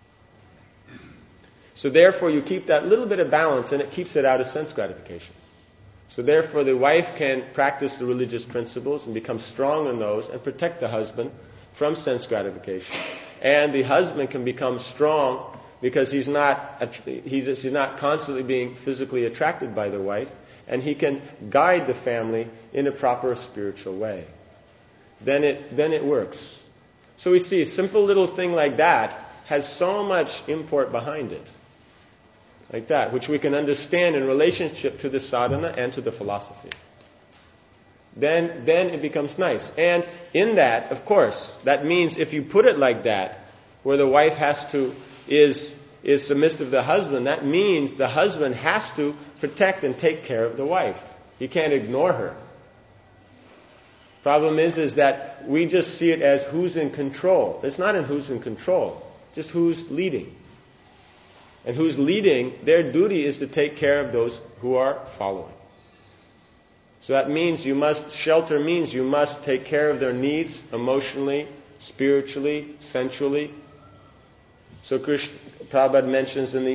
So therefore you keep that little bit of balance, and it keeps it out of sense gratification. So therefore the wife can practice the religious principles and become strong in those and protect the husband from sense gratification. And the husband can become strong because he's not constantly being physically attracted by the wife, and he can guide the family in a proper spiritual way. Then it works. So we see a simple little thing like that has so much import behind it. Like that, which we can understand in relationship to the sadhana and to the philosophy. Then it becomes nice. And in that, of course, that means if you put it like that, where the wife is submissive to the husband, that means the husband has to protect and take care of the wife. He can't ignore her. Problem is that we just see it as who's in control. It's not in who's in control, just who's leading. And who's leading, their duty is to take care of those who are following. So that means shelter means you must take care of their needs emotionally, spiritually, sensually. So Prabhupada mentions in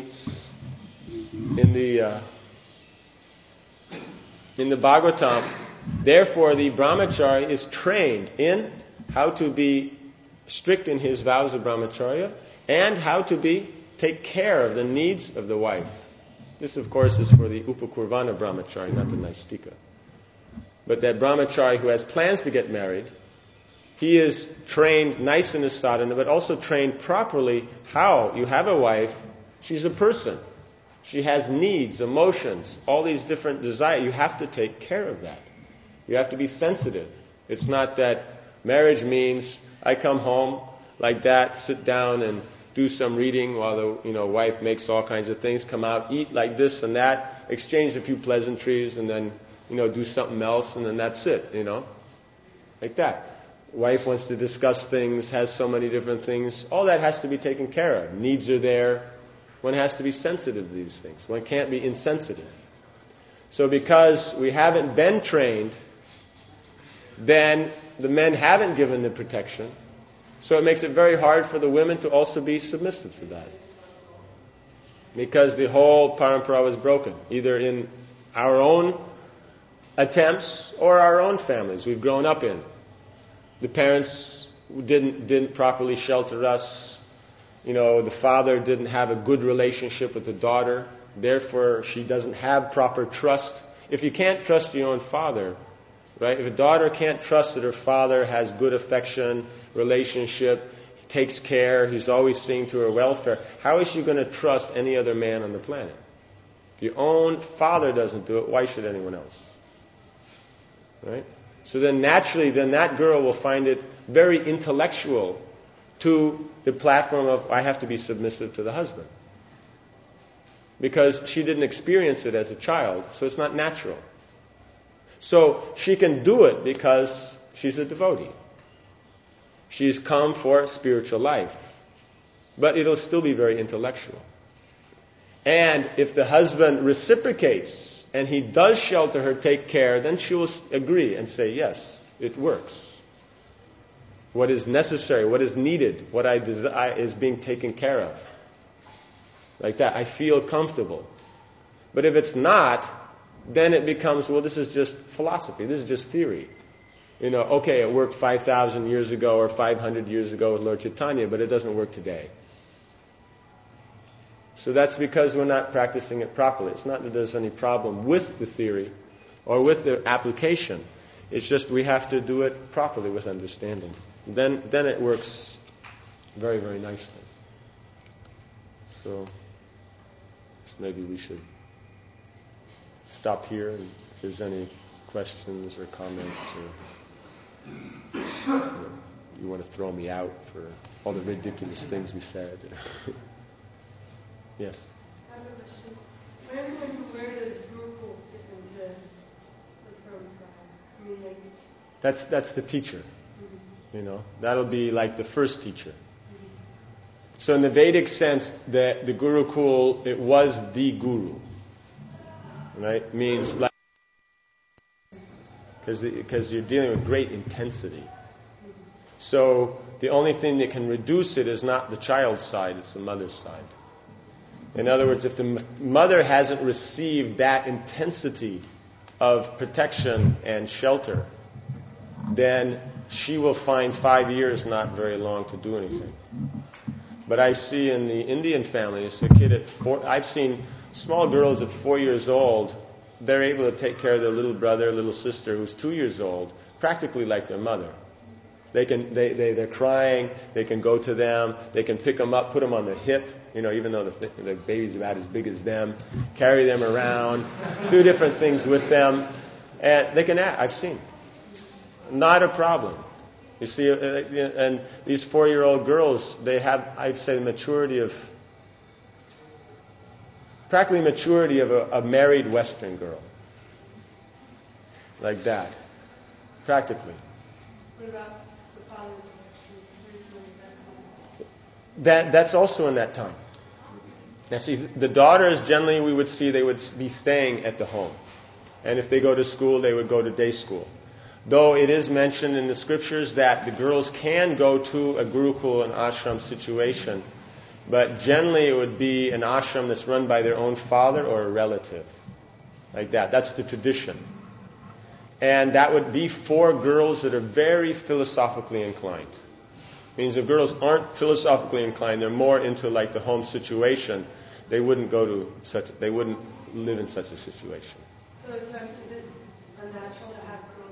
the Bhagavatam, therefore the brahmachari is trained in how to be strict in his vows of brahmacharya and how to take care of the needs of the wife. This, of course, is for the Upakurvana brahmachari, not the Naistika. But that brahmachari who has plans to get married, he is trained nice in his sadhana, but also trained properly how you have a wife. She's a person. She has needs, emotions, all these different desires. You have to take care of that. You have to be sensitive. It's not that marriage means I come home like that, sit down and do some reading while the wife makes all kinds of things, come out, eat like this and that, exchange a few pleasantries, and then do something else, and then that's it. Like that. Wife wants to discuss things, has so many different things. All that has to be taken care of. Needs are there. One has to be sensitive to these things. One can't be insensitive. So because we haven't been trained, then the men haven't given the protection. So it makes it very hard for the women to also be submissive to that. Because the whole parampara was broken, either in our own attempts or our own families we've grown up in. The parents didn't properly shelter us. The father didn't have a good relationship with the daughter. Therefore, she doesn't have proper trust. If you can't trust your own father, right? If a daughter can't trust that her father has good affection, relationship, he takes care, he's always seeing to her welfare, how is she going to trust any other man on the planet? If your own father doesn't do it, why should anyone else? Right? So then naturally, that girl will find it very intellectual to the platform of, I have to be submissive to the husband. Because she didn't experience it as a child, so it's not natural. So she can do it because she's a devotee. She's come for spiritual life. But it'll still be very intellectual. And if the husband reciprocates, and he does shelter her, take care, then she will agree and say, yes, it works. What is necessary, what is needed, what I desire is being taken care of. Like that, I feel comfortable. But if it's not, then it becomes, well, this is just philosophy, this is just theory. Okay, it worked 5,000 years ago or 500 years ago with Lord Chaitanya, but it doesn't work today. So that's because we're not practicing it properly. It's not that there's any problem with the theory or with the application. It's just we have to do it properly with understanding. Then it works very, very nicely. So maybe we should stop here, and if there's any questions or comments, or you want to throw me out for all the ridiculous things we said. Yes? I have a question. Where does Gurukul fit into the program? That's the teacher. Mm-hmm. That'll be like the first teacher. Mm-hmm. So in the Vedic sense, the Gurukul, it was the guru. Right? Means like, because you're dealing with great intensity. So the only thing that can reduce it is not the child's side, it's the mother's side. In other words, if the mother hasn't received that intensity of protection and shelter, then she will find 5 years not very long to do anything. But I see in the Indian families, a kid at 4, I've seen small girls at 4 years old, they're able to take care of their little brother, little sister who's 2 years old, practically like their mother. They're crying, they can go to them, they can pick them up, put them on their hip, even though the baby's about as big as them, carry them around, do different things with them, and they can act. I've seen. Not a problem. You see, and these 4-year-old girls, they have, I'd say, practically maturity of a married Western girl. Like that. Practically. What about the father? That's also in that time. Now see, the daughters generally we would see they would be staying at the home. And if they go to school, they would go to day school. Though it is mentioned in the scriptures that the girls can go to a Gurukul, an ashram situation, but generally it would be an ashram that's run by their own father or a relative. Like that. That's the tradition. And that would be for girls that are very philosophically inclined. Means if girls aren't philosophically inclined, they're more into like the home situation, they wouldn't live in such a situation. So is it unnatural to have girls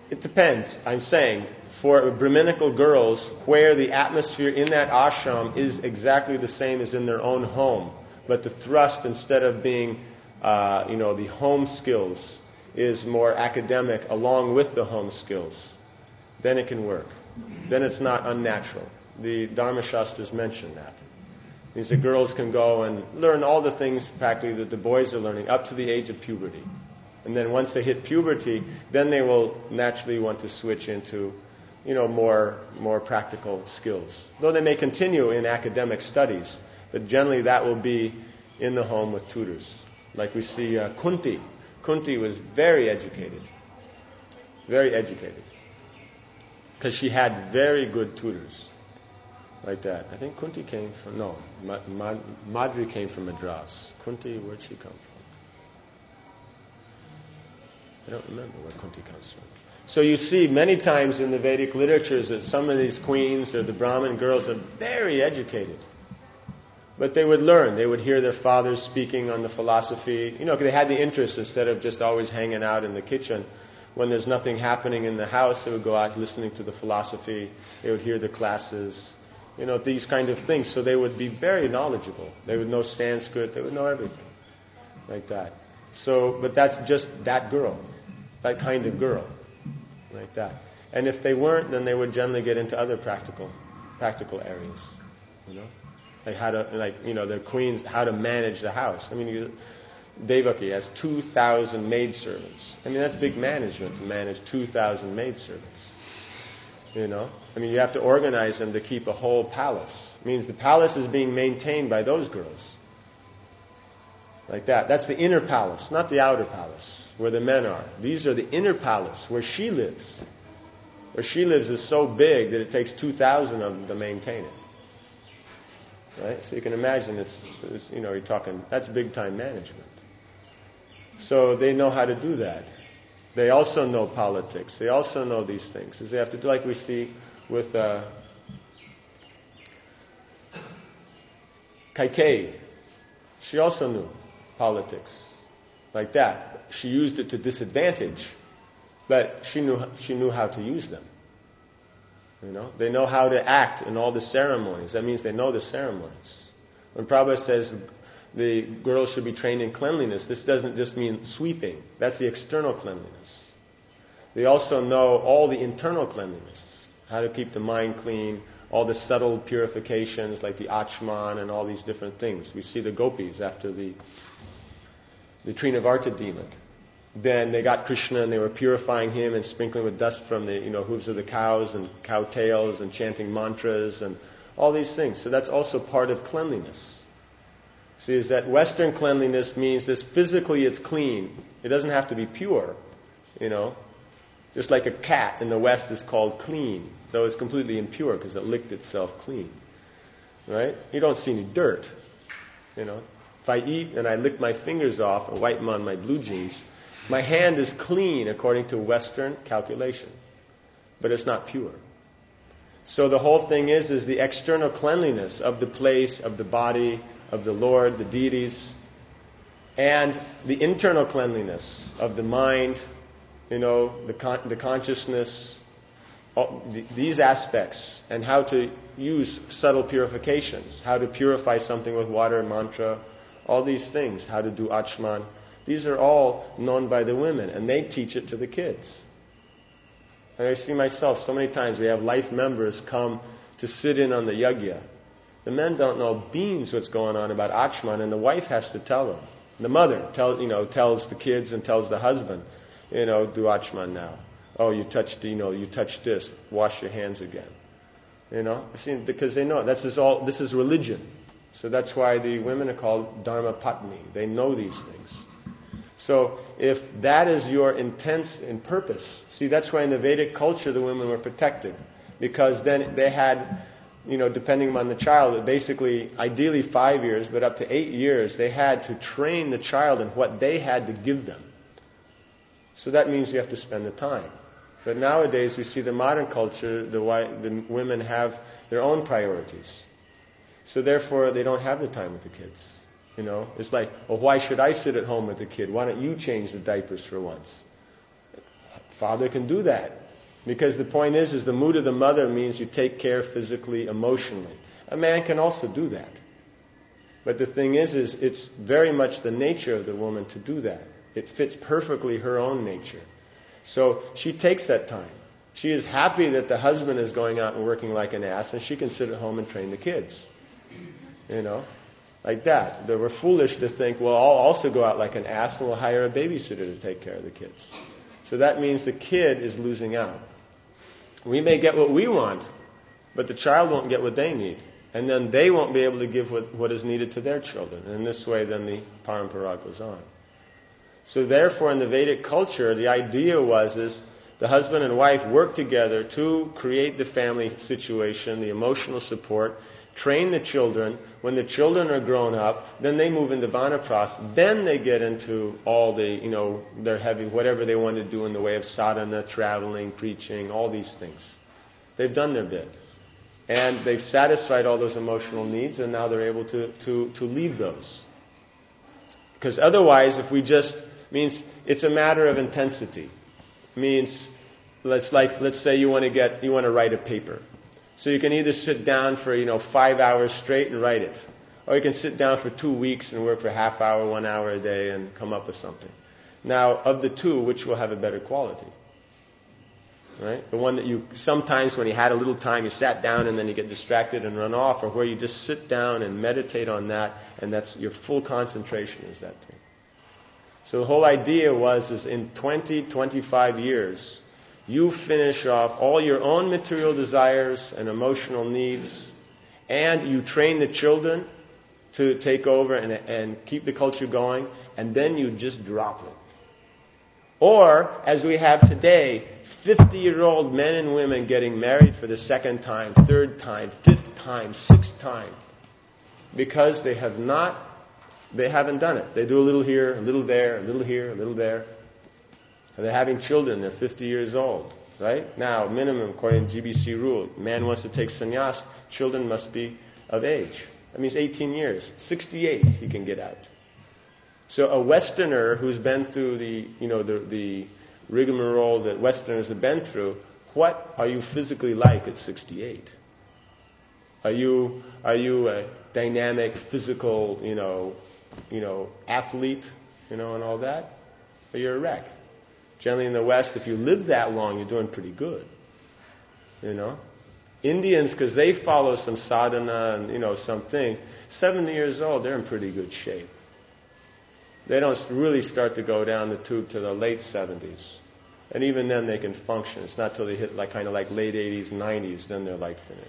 It depends. I'm saying for Brahminical girls, where the atmosphere in that ashram is exactly the same as in their own home, but the thrust, instead of being, the home skills, is more academic along with the home skills, then it can work. Then it's not unnatural. The Dharma Shastras mention that. Means the girls can go and learn all the things practically that the boys are learning up to the age of puberty. And then once they hit puberty, then they will naturally want to switch into, more practical skills. Though they may continue in academic studies, but generally that will be in the home with tutors. Like we see Kunti. Kunti was very educated. Very educated. Because she had very good tutors. Like that. I think Kunti came from, Madhuri came from Madras. Kunti, where'd she come from? I don't remember where Kunti comes from. So you see many times in the Vedic literatures that some of these queens or the Brahmin girls are very educated. But they would learn. They would hear their fathers speaking on the philosophy. They had the interest instead of just always hanging out in the kitchen. When there's nothing happening in the house, they would go out listening to the philosophy. They would hear the classes. These kind of things. So they would be very knowledgeable. They would know Sanskrit. They would know everything. Like that. So, but that's just that girl. That kind of girl. Like that. And if they weren't, then they would generally get into other practical areas. Like how to, the queens, how to manage the house. Devaki has 2,000 maidservants. That's big management to manage 2,000 maidservants. You have to organize them to keep a whole palace. It means the palace is being maintained by those girls. Like that. That's the inner palace, not the outer palace, where the men are. These are the inner palace, where she lives. Where she lives is so big that it takes 2,000 of them to maintain it. Right? So you can imagine it's you're talking, that's big time management. So they know how to do that. They also know politics. They also know these things. As they have to do, like we see with Kaikeyi. She also knew politics. Like that. She used it to disadvantage, but she knew how to use them. They know how to act in all the ceremonies. That means they know the ceremonies. When Prabhupada says the girls should be trained in cleanliness, this doesn't just mean sweeping. That's the external cleanliness. They also know all the internal cleanliness. How to keep the mind clean, all the subtle purifications like the Achman and all these different things. We see the gopis after the Trinavarta demon. Then they got Krishna and they were purifying him and sprinkling with dust from the hooves of the cows and cow tails and chanting mantras and all these things. So that's also part of cleanliness. See, is that Western cleanliness means this physically it's clean. It doesn't have to be pure, Just like a cat in the West is called clean, though it's completely impure because it licked itself clean. Right? You don't see any dirt. If I eat and I lick my fingers off or wipe them on my blue jeans, my hand is clean according to Western calculation. But it's not pure. So the whole thing is the external cleanliness of the place, of the body, of the Lord, the deities, and the internal cleanliness of the mind, the consciousness, these aspects, and how to use subtle purifications, how to purify something with water, mantra, all these things, how to do achman. These are all known by the women, and they teach it to the kids. And I see myself so many times, we have life members come to sit in on the yajna. The men don't know beans what's going on about achman, and the wife has to tell them. The mother tells the kids and tells the husband, do achman now. Oh, you touched this. Wash your hands again. Because they know this is religion. So that's why the women are called dharma patni. They know these things. So if that is your intent and purpose, see, that's why in the Vedic culture the women were protected, because then they had, depending on the child, basically, ideally 5 years, but up to 8 years, they had to train the child in what they had to give them. So that means you have to spend the time. But nowadays we see the modern culture, the women have their own priorities. So therefore they don't have the time with the kids. It's like, well, why should I sit at home with the kid? Why don't you change the diapers for once? father can do that. Because the point is the mood of the mother means you take care physically, emotionally. A man can also do that. But the thing is it's very much the nature of the woman to do that. It fits perfectly her own nature. So she takes that time. She is happy that the husband is going out and working like an ass, and she can sit at home and train the kids. Like that. They were foolish to think, well, I'll also go out like an ass and we'll hire a babysitter to take care of the kids. So that means the kid is losing out. We may get what we want, but the child won't get what they need. And then they won't be able to give what is needed to their children. And in this way, then the parampara goes on. So therefore, in the Vedic culture, the idea is the husband and wife work together to create the family situation, the emotional support, train the children. When the children are grown up, then they move into Vanapras. Then they get into all the, their heavy, whatever they want to do in the way of sadhana, traveling, preaching, all these things. They've done their bit. And they've satisfied all those emotional needs, and now they're able to leave those. Because otherwise, if we just, means it's a matter of intensity. Means, let's say you want to write a paper. So you can either sit down for 5 hours straight and write it, or you can sit down for 2 weeks and work for half hour, 1 hour a day, and come up with something. Now, of the two, which will have a better quality? Right? The one that you, sometimes when you had a little time, you sat down and then you get distracted and run off, or where you just sit down and meditate on that, and that's your full concentration is that thing. So the whole idea is in 20, 25 years, you finish off all your own material desires and emotional needs, and you train the children to take over and keep the culture going, and then you just drop it. Or, as we have today, 50-year-old men and women getting married for the second time, third time, fifth time, sixth time, because they haven't done it. They do a little here, a little there, a little here, a little there. And they're having children, they're 50 years old, right? Now, minimum, according to GBC rule, man wants to take sannyas, children must be of age. That means 18 years. 68, he can get out. So a Westerner who's been through the rigmarole that Westerners have been through, what are you physically like at 68? Are you a dynamic, physical, athlete, and all that? Or you're a wreck? Generally in the West, if you live that long, you're doing pretty good. Indians, because they follow some sadhana and, something, 70 years old, they're in pretty good shape. They don't really start to go down the tube to the late 70s. And even then they can function. It's not till they hit kind of like late 80s, 90s, then they're finished.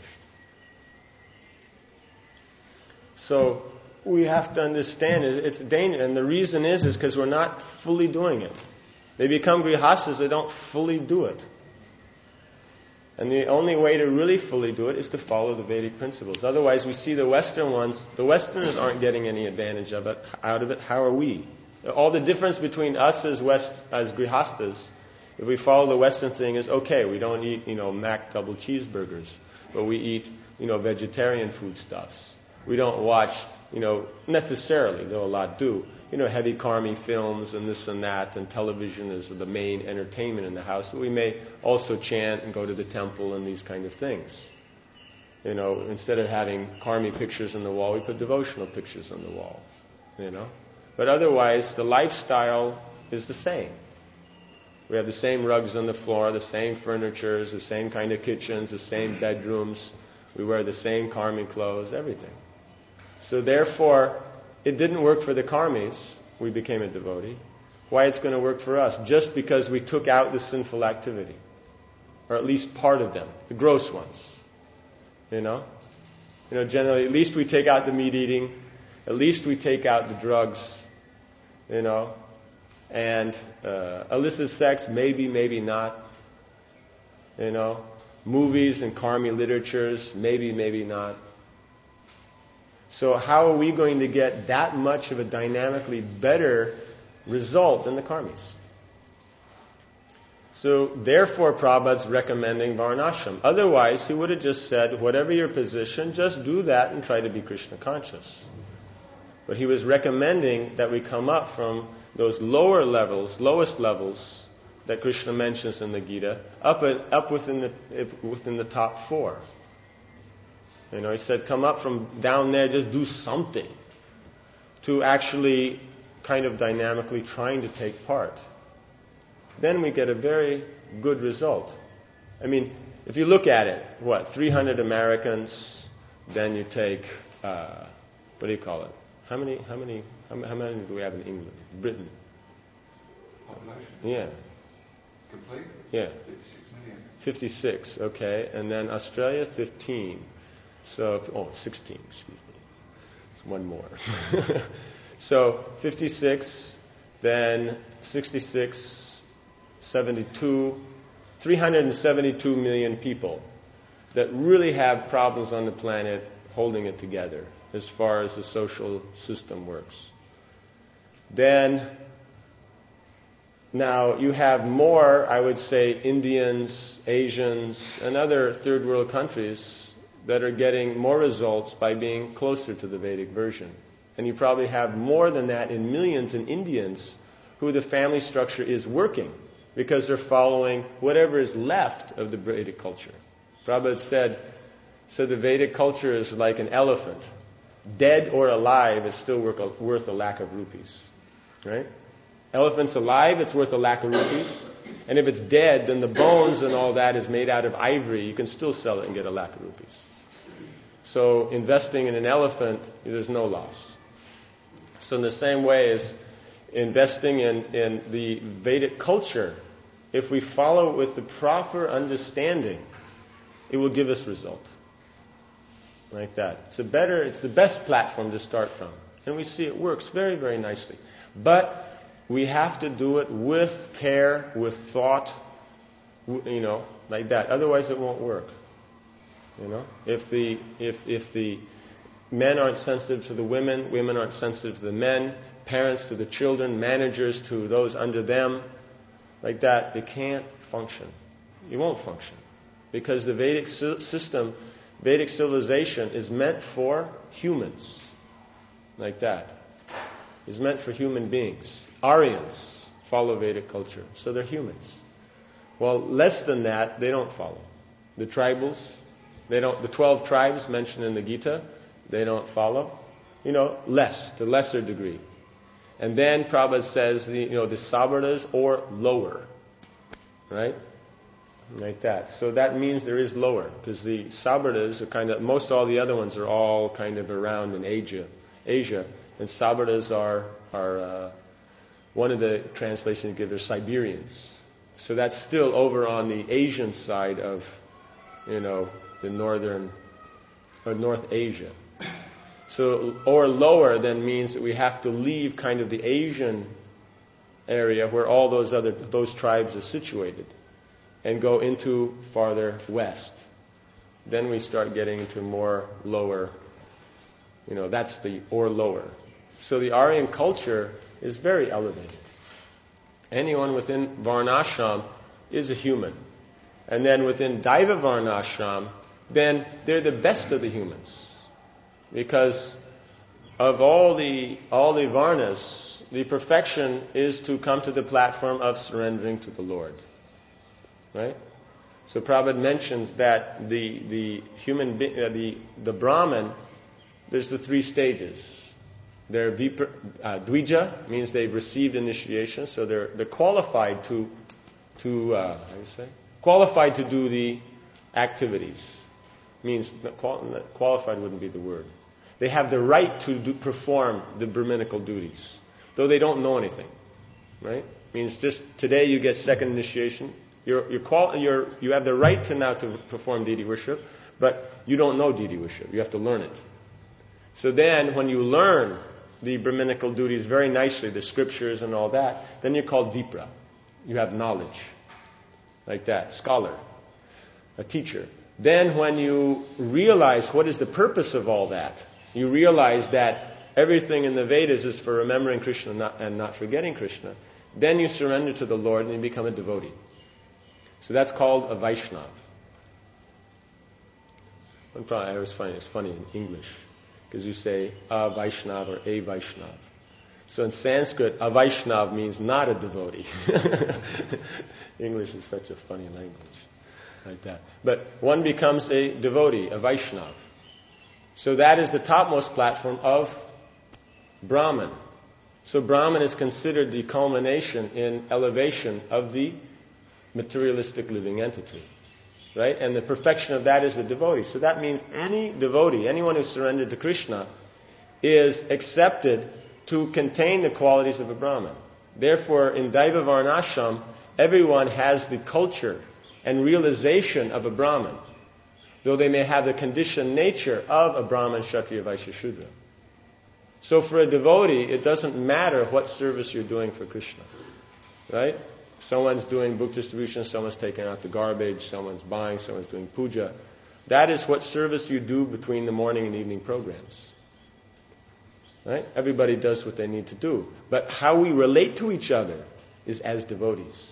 So we have to understand it's dangerous. And the reason is because we're not fully doing it. They become grihastas, they don't fully do it. And the only way to really fully do it is to follow the Vedic principles. Otherwise, we see the Westerners aren't getting any advantage out of it. How are we? All the difference between us as grihastas, if we follow the Western thing, is okay, we don't eat, Mac double cheeseburgers, but we eat, vegetarian foodstuffs. We don't watch, necessarily, though a lot do, heavy karmi films and this and that, and television is the main entertainment in the house. But we may also chant and go to the temple and these kind of things. Instead of having karmi pictures on the wall, we put devotional pictures on the wall. But otherwise, the lifestyle is the same. We have the same rugs on the floor, the same furnitures, the same kind of kitchens, the same bedrooms. We wear the same karmi clothes, everything. So therefore, it didn't work for the karmis. We became a devotee. Why it's going to work for us? Just because we took out the sinful activity. Or at least part of them. The gross ones. Generally, at least we take out the meat eating. At least we take out the drugs. And illicit sex, maybe not. Movies and karmi literatures, maybe not. So how are we going to get that much of a dynamically better result than the karmis? So therefore Prabhupada's recommending varnashram. Otherwise he would have just said, whatever your position, just do that and try to be Krishna conscious. But he was recommending that we come up from those lowest levels, that Krishna mentions in the Gita, up within the top 4. He said, come up from down there, just do something to actually kind of dynamically trying to take part. Then we get a very good result. If you look at it, 300 Americans, then you take, what do you call it? How many do we have in England? Britain? Population? Yeah. Complete? Yeah. 56 million. 56, okay. And then Australia, 15. So, 16, excuse me. It's one more. So, 56, then 66, 72, 372 million people that really have problems on the planet holding it together as far as the social system works. Then, now you have more, I would say, Indians, Asians, and other third world countries that are getting more results by being closer to the Vedic version. And you probably have more than that in millions in Indians who the family structure is working because they're following whatever is left of the Vedic culture. Prabhupada said the Vedic culture is like an elephant. Dead or alive, it's still worth a lakh of rupees. Right? Elephant's alive, it's worth a lakh of rupees. And if it's dead, then the bones and all that is made out of ivory. You can still sell it and get a lakh of rupees. So investing in an elephant, there's no loss. So in the same way as investing in the Vedic culture, if we follow it with the proper understanding, it will give us result. Like that. It's the best platform to start from. And we see it works very, very nicely. But we have to do it with care, with thought, like that. Otherwise it won't work. If the men aren't sensitive to the women, women aren't sensitive to the men, parents to the children, managers to those under them, like that, they can't function. You won't function. Because the Vedic system, Vedic civilization is meant for humans. Like that. It's meant for human beings. Aryans follow Vedic culture, so they're humans. Well, less than that, they don't follow. The tribals, the 12 tribes mentioned in the Gita, they don't follow. To lesser degree. And then Prabhupada says the Sabardas or lower. Right? Like that. So that means there is lower, because the Sabardas are most all the other ones are all kind of around in Asia. And Sabardas are one of the translations give are Siberians. So that's still over on the Asian side of, the northern or North Asia. So, or lower then means that we have to leave kind of the Asian area where all those tribes are situated and go into farther west. Then we start getting into more lower, that's the or lower. So the Aryan culture is very elevated. Anyone within Varnashram is a human. And then within Daiva Varnashram, then they're the best of the humans. Because of all the Varnas, the perfection is to come to the platform of surrendering to the Lord. Right? So Prabhupada mentions that the Brahman, there's the 3 stages. They're Dvija, means they've received initiation, so they're qualified to qualified to do the activities. Means qualified wouldn't be the word. They have the right to perform the Brahminical duties, though they don't know anything. Right? Means just today you get second initiation. You have the right to now to perform deity worship, but you don't know deity worship. You have to learn it. So then, when you learn the Brahminical duties very nicely, the scriptures and all that, then you're called Vipra. You have knowledge. Like that. Scholar. A teacher. Then when you realize what is the purpose of all that, you realize that everything in the Vedas is for remembering Krishna and not forgetting Krishna, then you surrender to the Lord and you become a devotee. So that's called a Vaishnav. I always find it's funny in English, because you say a Vaishnav or a Vaishnav. So in Sanskrit, a Vaishnav means not a devotee. English is such a funny language, like that. But one becomes a devotee, a Vaishnav. So that is the topmost platform of Brahman. So Brahman is considered the culmination in elevation of the materialistic living entity. Right? And the perfection of that is the devotee. So that means any devotee, anyone who's surrendered to Krishna, is accepted to contain the qualities of a Brahman. Therefore, in Daiva Varnashram, everyone has the culture and realization of a Brahman, though they may have the conditioned nature of a Brahman, Kshatriya, Vaishya, Shudra. So for a devotee, it doesn't matter what service you're doing for Krishna. Right? Someone's doing book distribution, someone's taking out the garbage, someone's buying, someone's doing puja. That is what service you do between the morning and evening programs. Right? Everybody does what they need to do. But how we relate to each other is as devotees.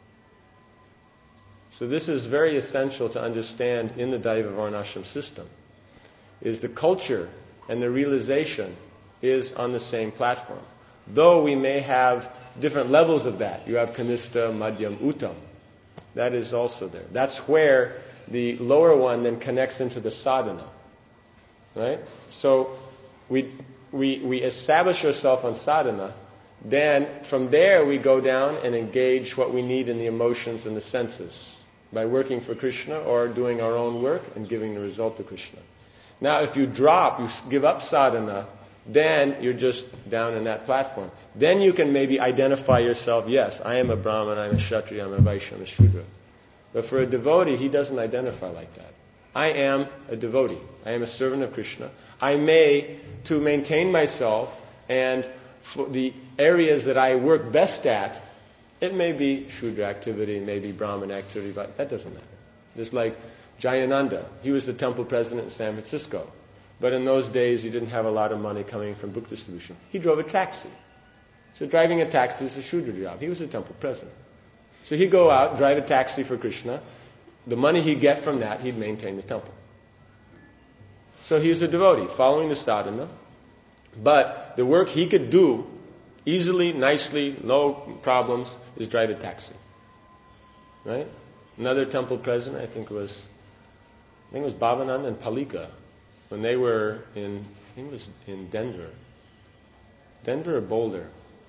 So this is very essential to understand in the Daiva Varnashram system, is the culture and the realization is on the same platform. Though we may have different levels of that. You have Kanishta, Madhyam, Uttam. That is also there. That's where the lower one then connects into the sadhana. Right? So we establish ourselves on sadhana. Then from there we go down and engage what we need in the emotions and the senses by working for Krishna or doing our own work and giving the result to Krishna. Now if you give up sadhana, then you're just down in that platform. Then you can maybe identify yourself, yes, I am a Brahman, I'm a Kshatriya, I'm a Vaishya, I'm a Shudra. But for a devotee, he doesn't identify like that. I am a devotee. I am a servant of Krishna. I may, to maintain myself and for the areas that I work best at, it may be Shudra activity, it may be Brahman activity, but that doesn't matter. Just like Jayananda, he was the temple president in San Francisco. But in those days, he didn't have a lot of money coming from book distribution. He drove a taxi. So driving a taxi is a Shudra job. He was a temple president. So he'd go out, drive a taxi for Krishna. The money he'd get from that, he'd maintain the temple. So he was a devotee, following the sadhana. But the work he could do easily, nicely, no problems, is drive a taxi. Right? Another temple president, I think it was Bhavananda and Palika. When they were in Denver or Boulder,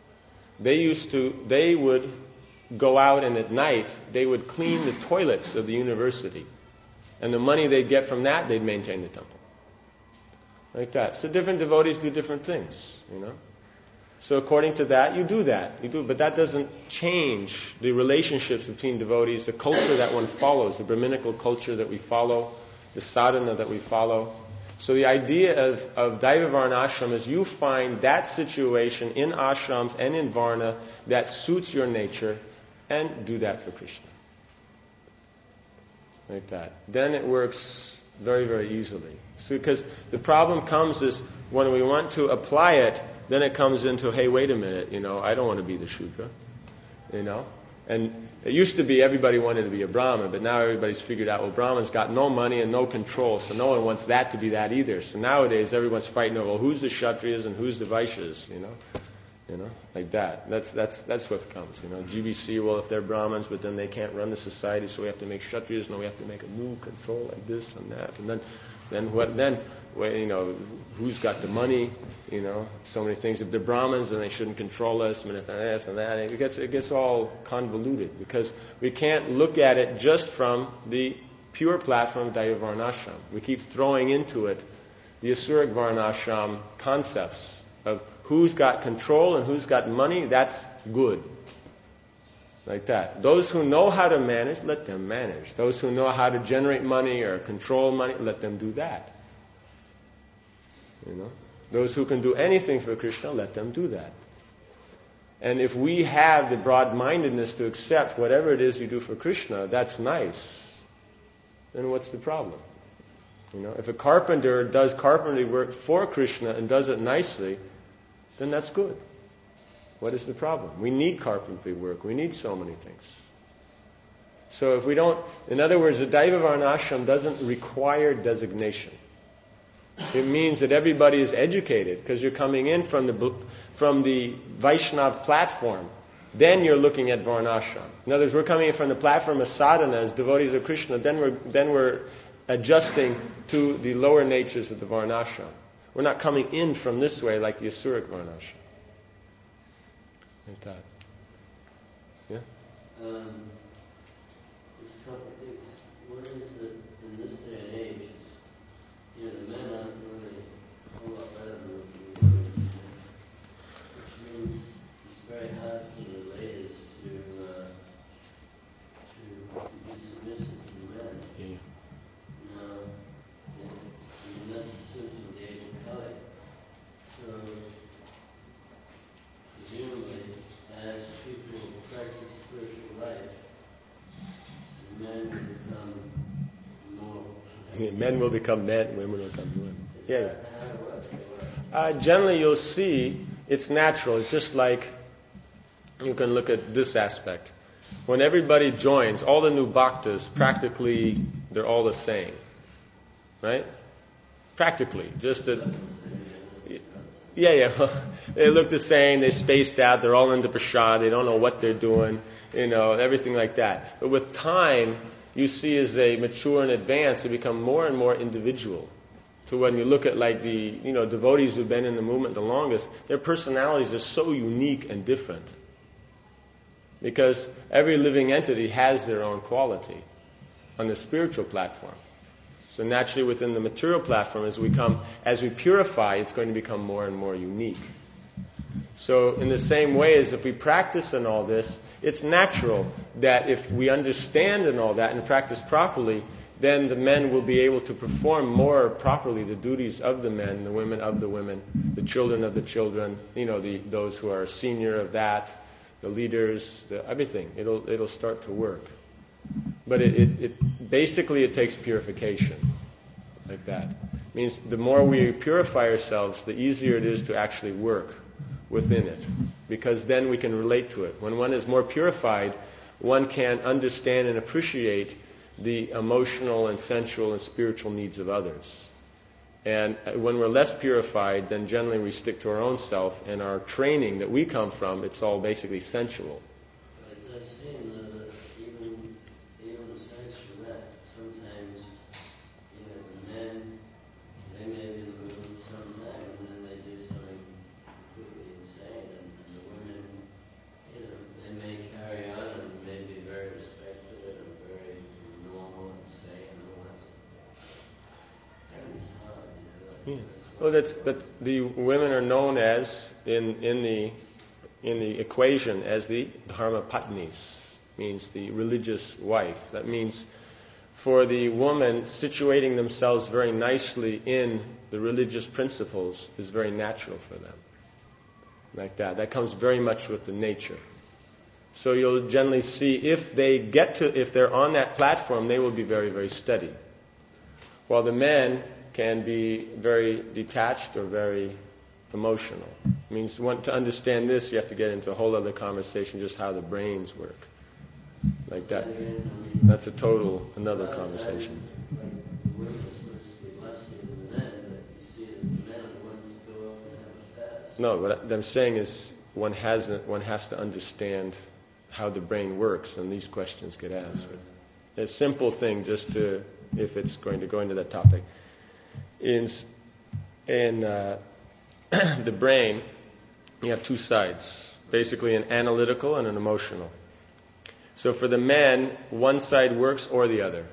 they would go out and at night they would clean the toilets of the university. And the money they'd get from that, they'd maintain the temple. Like that. So different devotees do different things, So according to that, you do that. But that doesn't change the relationships between devotees, the culture that one follows, the Brahminical culture that we follow, the sadhana that we follow. So the idea of Daiva Varnashram is you find that situation in ashrams and in Varna that suits your nature and do that for Krishna. Like that. Then it works very, very easily. So because the problem comes is when we want to apply it, then it comes into, hey, wait a minute, I don't want to be the Shudra, And it used to be everybody wanted to be a Brahmin, but now everybody's figured out, well, Brahman's got no money and no control, so no one wants that to be that either. So nowadays everyone's fighting over, well, who's the Kshatriyas and who's the Vaishyas, like that. That's what comes, GBC, well, if they're Brahmins, but then they can't run the society, so we have to make Kshatriyas, no, we have to make a new control like this and that, and then who's got the money, so many things. If they're Brahmins, then they shouldn't control us, and if they're this and that. It gets all convoluted because we can't look at it just from the pure platform of Daiva Varnashram. We keep throwing into it the Asuric Varnashram concepts of who's got control and who's got money. That's good. Like that. Those who know how to manage, let them manage. Those who know how to generate money or control money, let them do that. Those who can do anything for Krishna, let them do that. And if we have the broad-mindedness to accept whatever it is you do for Krishna, that's nice. Then what's the problem? If a carpenter does carpentry work for Krishna and does it nicely, then that's good. What is the problem? We need carpentry work. We need so many things. So if we don't, in other words, the Daiva Varnashram doesn't require designation. It means that everybody is educated because you're coming in from from the Vaishnav platform, then you're looking at Varnashram. In other words, we're coming in from the platform of sadhana as devotees of Krishna, then we're adjusting to the lower natures of the Varnashram. We're not coming in from this way like the Asuric Varnashram. Like that. Yeah? There's a couple of things. One is that in this day and age, the men aren't really a whole lot better than the women, which means it's very hard for the ladies to be submissive to the men. Yeah. Now, that's the symptom of the age of Kali. So, presumably, as people practice spiritual life, men will become more. Men will become men, women will become women. Yeah. How it works? Generally, you'll see it's natural. It's just like you can look at this aspect. When everybody joins, all the new bhaktas, practically, they're all the same. Right? Practically. Just that. Yeah. They look the same, they're spaced out, they're all into prasad, they don't know what they're doing, everything like that. But with time, you see as they mature and advance, they become more and more individual. So when you look at like the, devotees who've been in the movement the longest, their personalities are so unique and different. Because every living entity has their own quality on the spiritual platform. So naturally within the material platform, as we purify, it's going to become more and more unique. So in the same way as if we practice in all this, it's natural that if we understand in all that and practice properly, then the men will be able to perform more properly the duties of the men, the women of the women, the children of the children, those who are senior of that, the leaders, everything. It'll start to work. But it basically takes purification, like that. It means the more we purify ourselves, the easier it is to actually work within it, because then we can relate to it. When one is more purified, one can understand and appreciate the emotional and sensual and spiritual needs of others. And when we're less purified, then generally we stick to our own self, and our training that we come from, it's all basically sensual. It does seem that even aside from that, sometimes the men, they may be in the mood sometime, and then they do something completely insane, and the women, they may carry on and may be very respected and very normal and sane and all that stuff. And it's hard, Yeah. Well, but the women are known as in the equation as the dharma patnis, means the religious wife. That means for the woman, situating themselves very nicely in the religious principles is very natural for them. Like that. That comes very much with the nature. So you'll generally see if they're on that platform, they will be very, very steady. While the men can be very detached or very emotional. It means to understand this, you have to get into a whole other conversation, just how the brains work. Like that. That's another conversation. like the women are supposed to be less than the men, but you see that the men are the ones that go off and have a fast. No, what I'm saying is one has to understand how the brain works, and these questions get asked. A simple thing, just to, if it's going to go into that topic, in the brain, you have two sides, basically an analytical and an emotional. So for the men, one side works or the other,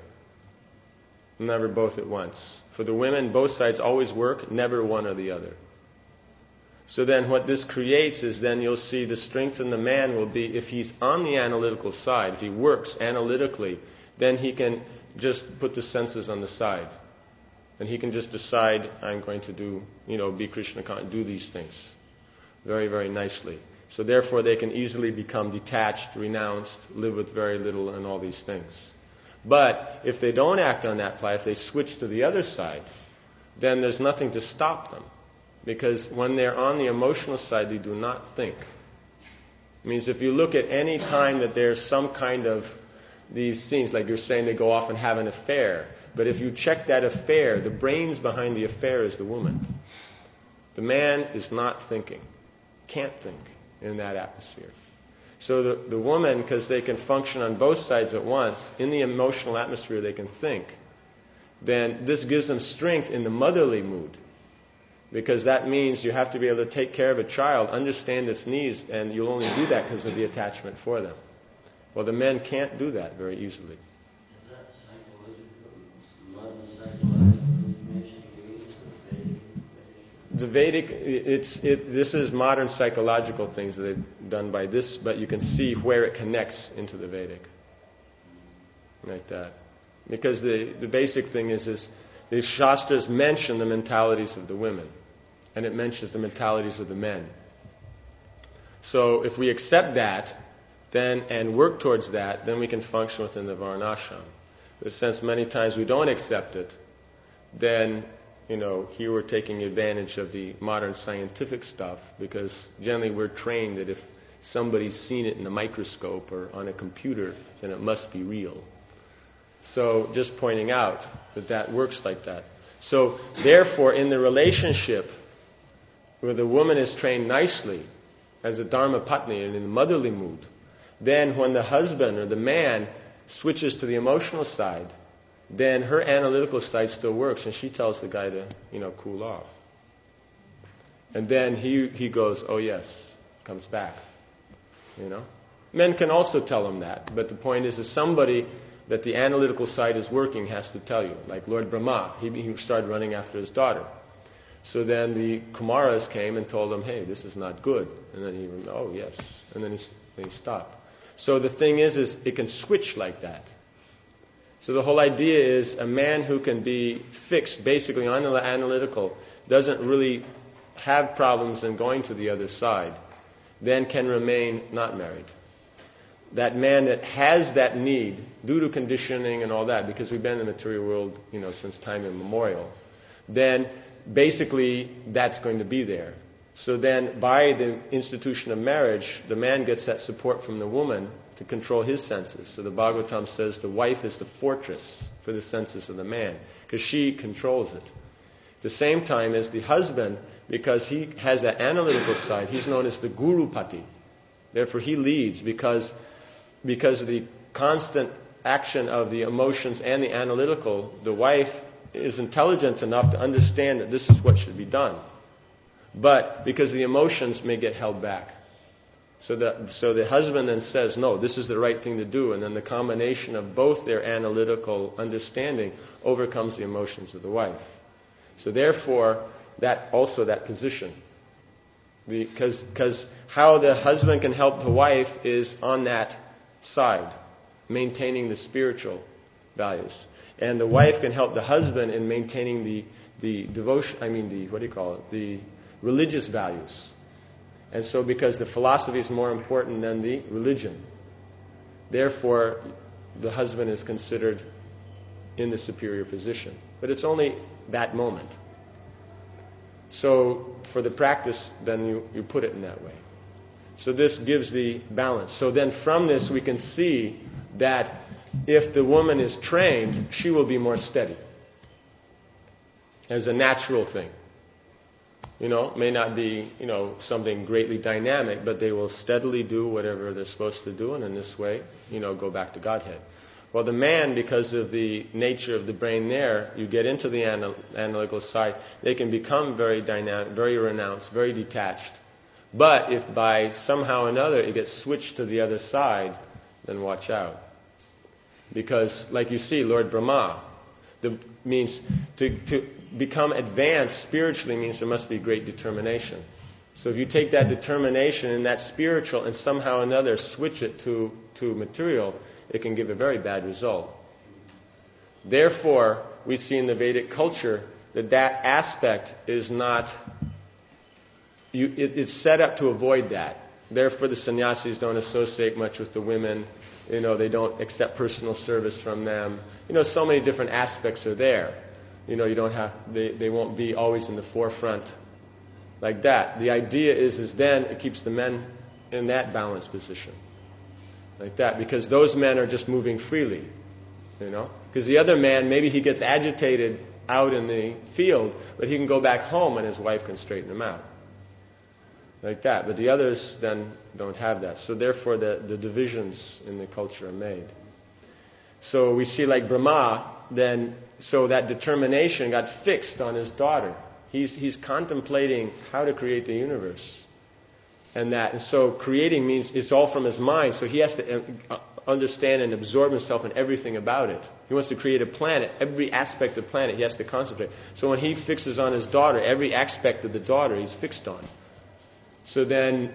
never both at once. For the women, both sides always work, never one or the other. So then what this creates is then you'll see the strength in the man will be, if he's on the analytical side, if he works analytically, then he can just put the senses on the side. And he can just decide, I'm going to do, be Krishna conscious, do these things very, very nicely. So therefore they can easily become detached, renounced, live with very little and all these things. But if they don't act on that plan, if they switch to the other side, then there's nothing to stop them. Because when they're on the emotional side, they do not think. It means if you look at any time that there's some kind of these scenes, like you're saying they go off and have an affair, but if you check that affair, the brains behind the affair is the woman. The man is not thinking. can't think in that atmosphere. So the woman, because they can function on both sides at once, in the emotional atmosphere they can think, then this gives them strength in the motherly mood. Because that means you have to be able to take care of a child, understand its needs, and you'll only do that because of the attachment for them. Well, the men can't do that very easily. Is that psychological, modern psychological information you use in The Vedic, this is modern psychological things that they've done by this, but you can see where it connects into the Vedic. Like that. Because the basic thing is the Shastras mention the mentalities of the women, and it mentions the mentalities of the men. So if we accept that, then and work towards that, then we can function within the Varnashram. But since many times we don't accept it, then here we're taking advantage of the modern scientific stuff, because generally we're trained that if somebody's seen it in a microscope or on a computer, then it must be real. So just pointing out that works like that. So therefore, in the relationship where the woman is trained nicely as a Dharma Patni and in the motherly mood, then when the husband or the man switches to the emotional side, then her analytical side still works, and she tells the guy to, cool off. And then he goes, oh yes, comes back. Men can also tell him that, but the point is somebody that the analytical side is working has to tell you. Like Lord Brahma, he started running after his daughter. So then the Kumaras came and told him, hey, this is not good. And then he went, oh yes. And then he stopped. So the thing is it can switch like that. So the whole idea is a man who can be fixed basically on the analytical, doesn't really have problems in going to the other side, then can remain not married. That man that has that need, due to conditioning and all that, because we've been in the material world, since time immemorial, then basically that's going to be there. So then by the institution of marriage, the man gets that support from the woman to control his senses. So the Bhagavatam says the wife is the fortress for the senses of the man, because she controls it. At the same time as the husband, because he has that analytical side, he's known as the Gurupati. Therefore he leads, because of the constant action of the emotions and the analytical, the wife is intelligent enough to understand that this is what should be done. But because the emotions may get held back. So the husband then says, no, this is the right thing to do. And then the combination of both their analytical understanding overcomes the emotions of the wife. So therefore, that position. Because how the husband can help the wife is on that side, maintaining the spiritual values. And the wife can help the husband in maintaining the devotion, the religious values. And so because the philosophy is more important than the religion, therefore the husband is considered in the superior position. But it's only that moment. So for the practice, then you put it in that way. So this gives the balance. So then from this we can see that if the woman is trained, she will be more steady. As a natural thing. May not be, something greatly dynamic, but they will steadily do whatever they're supposed to do, and in this way, go back to Godhead. Well, the man, because of the nature of the brain there, you get into the analytical side, they can become very dynamic, very renounced, very detached. But if by somehow or another it gets switched to the other side, then watch out. Because, like you see, Lord Brahma, means to become advanced spiritually means there must be great determination. So if you take that determination and that spiritual and somehow or another switch it to material, it can give a very bad result. Therefore, we see in the Vedic culture that aspect is not, it's set up to avoid that. Therefore, the sannyasis don't associate much with the women. They don't accept personal service from them. So many different aspects are there. They won't be always in the forefront like that. The idea is then it keeps the men in that balanced position. Like that. Because those men are just moving freely. Because the other man, maybe he gets agitated out in the field, but he can go back home and his wife can straighten him out. like that. But the others then don't have that. So therefore the divisions in the culture are made. So we see like Brahma, then, so that determination got fixed on his daughter. He's contemplating how to create the universe. And so creating means it's all from his mind, so he has to understand and absorb himself in everything about it. He wants to create a planet. Every aspect of the planet he has to concentrate. So when he fixes on his daughter, every aspect of the daughter he's fixed on. So then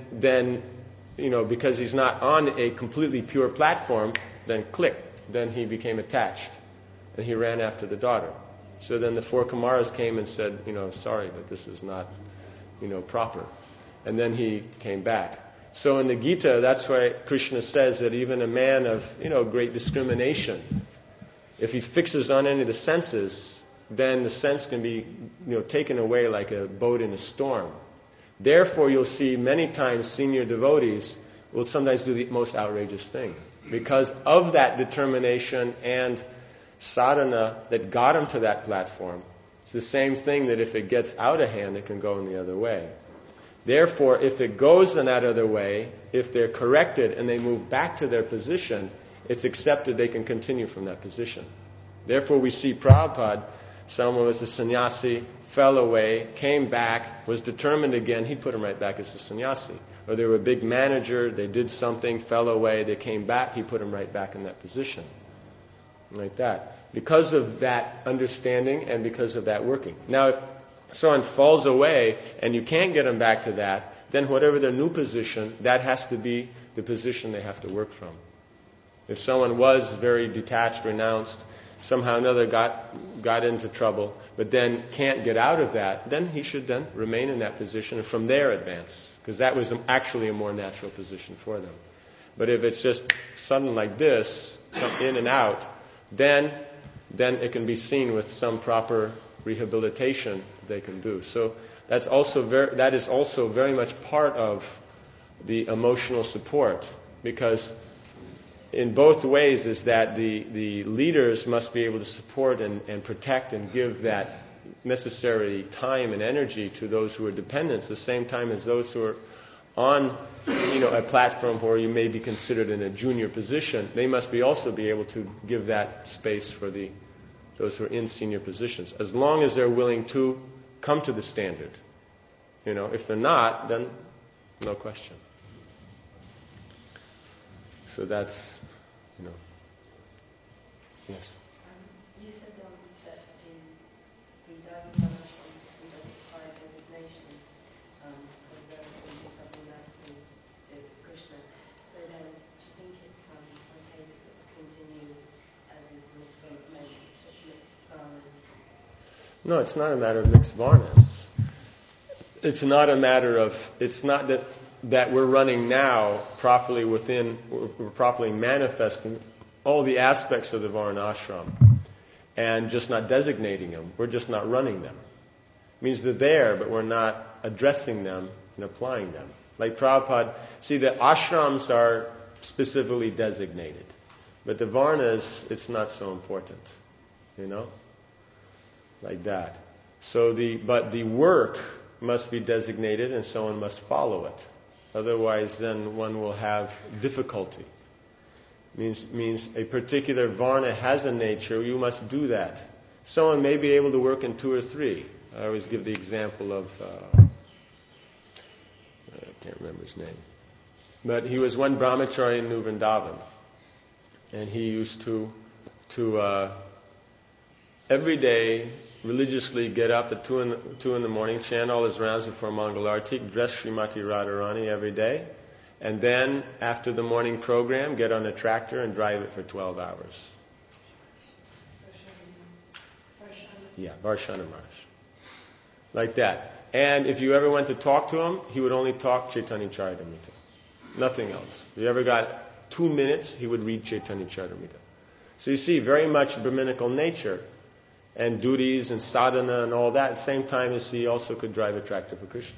because he's not on a completely pure platform, then click. Then he became attached. And he ran after the daughter. So then the 4 Kumaras came and said, sorry, but this is not, proper. And then he came back. So in the Gita, that's why Krishna says that even a man of, great discrimination, if he fixes on any of the senses, then the sense can be, taken away like a boat in a storm. Therefore, you'll see many times senior devotees will sometimes do the most outrageous thing. Because of that determination and sadhana that got him to that platform, it's the same thing that if it gets out of hand, it can go in the other way. Therefore, if it goes in that other way, if they're corrected and they move back to their position, it's accepted they can continue from that position. Therefore, we see Prabhupada, someone was a sannyasi, fell away, came back, was determined again, he put him right back as a sannyasi. Or they were a big manager, they did something, fell away, they came back, he put him right back in that position. Like that. Because of that understanding and because of that working. Now, if someone falls away and you can't get them back to that, then whatever their new position, that has to be the position they have to work from. If someone was very detached, renounced, somehow or another got into trouble, but then can't get out of that, then he should then remain in that position and from there advance. Because that was actually a more natural position for them. But if it's just sudden like this, in and out, then it can be seen with some proper rehabilitation they can do. So that is also very much part of the emotional support, because in both ways is that the leaders must be able to support and protect and give that necessary time and energy to those who are dependents, the same time as those who are on a platform where you may be considered in a junior position. They must also be able to give that space for those who are in senior positions, as long as they're willing to come to the standard. If they're not, then no question. So that's, yes. You said that in the Dharma Ashram we have 5 designations for the do something nicely to Krishna. So then, do you think it's okay to sort of continue as is the mixed varnas? No, it's not a matter of mixed varnas. It's not a matter of, it's not that we're running now properly we're properly manifesting all the aspects of the Varnashram and just not designating them. We're just not running them. It means they're there, but we're not addressing them and applying them. Like Prabhupada, see, the ashrams are specifically designated, but the Varnas, it's not so important, like that. So but the work must be designated and someone must follow it. Otherwise, then one will have difficulty. Means a particular varna has a nature, you must do that. Someone may be able to work in 2 or 3. I always give the example of, I can't remember his name. But he was one brahmachari in New Vrindavan. And he used to every day religiously get up at 2 in the morning, chant all his rounds before Mangalarti, dress Srimati Radharani every day, and then after the morning program, get on a tractor and drive it for 12 hours. Yeah, Varshana Maharaj. Like that. And if you ever went to talk to him, he would only talk Chaitanya Charitamrita. Nothing else. If you ever got 2 minutes, he would read Chaitanya Charitamrita. So you see, very much Brahminical nature and duties and sadhana and all that, at the same time as he also could drive a tractor for Krishna.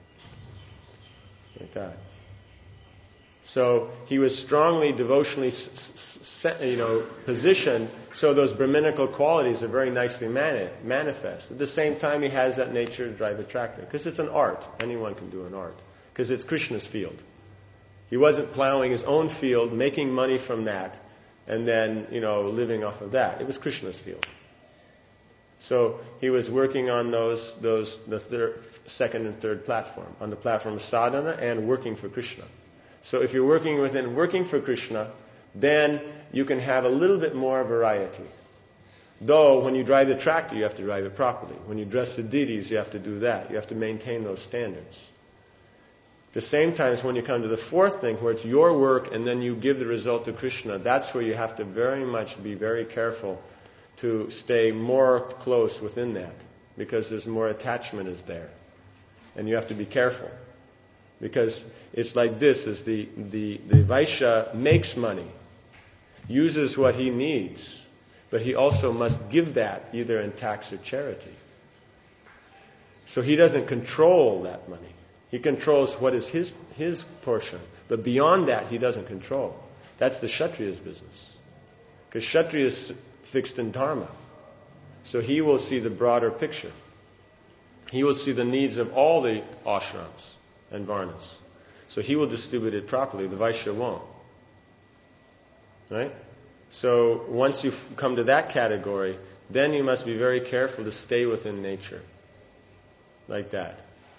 Like that. So he was strongly devotionally positioned, so those Brahminical qualities are very nicely manifest. At the same time, he has that nature to drive a tractor, because it's an art. Anyone can do an art. because it's Krishna's field. He wasn't plowing his own field, making money from that, and then, living off of that. It was Krishna's field. So he was working on the second and third platform, on the platform of sadhana and working for Krishna. So if you're working for Krishna, then you can have a little bit more variety. Though when you drive the tractor, you have to drive it properly. When you dress the deities, you have to do that. You have to maintain those standards. At the same time, when you come to the fourth thing, where it's your work and then you give the result to Krishna, that's where you have to very much be very careful to stay more close within that, because there's more attachment is there. And you have to be careful. Because it's like this, is the Vaishya makes money, uses what he needs, but he also must give that either in tax or charity. So he doesn't control that money. He controls what is his portion. But beyond that, he doesn't control. That's the Kshatriya's business. Because Kshatriya is fixed in dharma. So he will see the broader picture. He will see the needs of all the ashrams and varnas. So he will distribute it properly. The Vaishya won't. Right? So once you come to that category, then you must be very careful to stay within nature. Like that.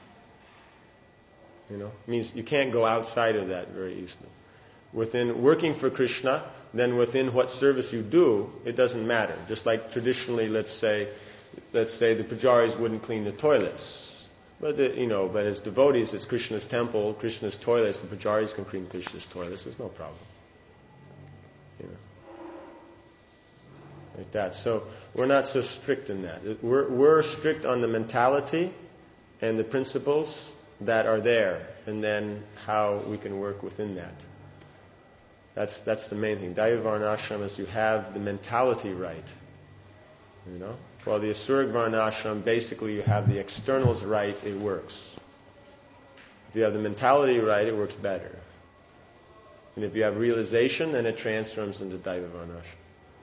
Means you can't go outside of that very easily. Within working for Krishna, then within what service you do, it doesn't matter. Just like traditionally, let's say the pujaris wouldn't clean the toilets. But as devotees, it's Krishna's temple, Krishna's toilets, the pujaris can clean Krishna's toilets. There's no problem. Like that. So we're not so strict in that. We're strict on the mentality and the principles that are there, and then how we can work within that. That's the main thing. Daiva Varnashram is you have the mentality right. While the Asuric Varnashram, basically you have the externals right, it works. If you have the mentality right, it works better. And if you have realization, then it transforms into Daiva Varnashram.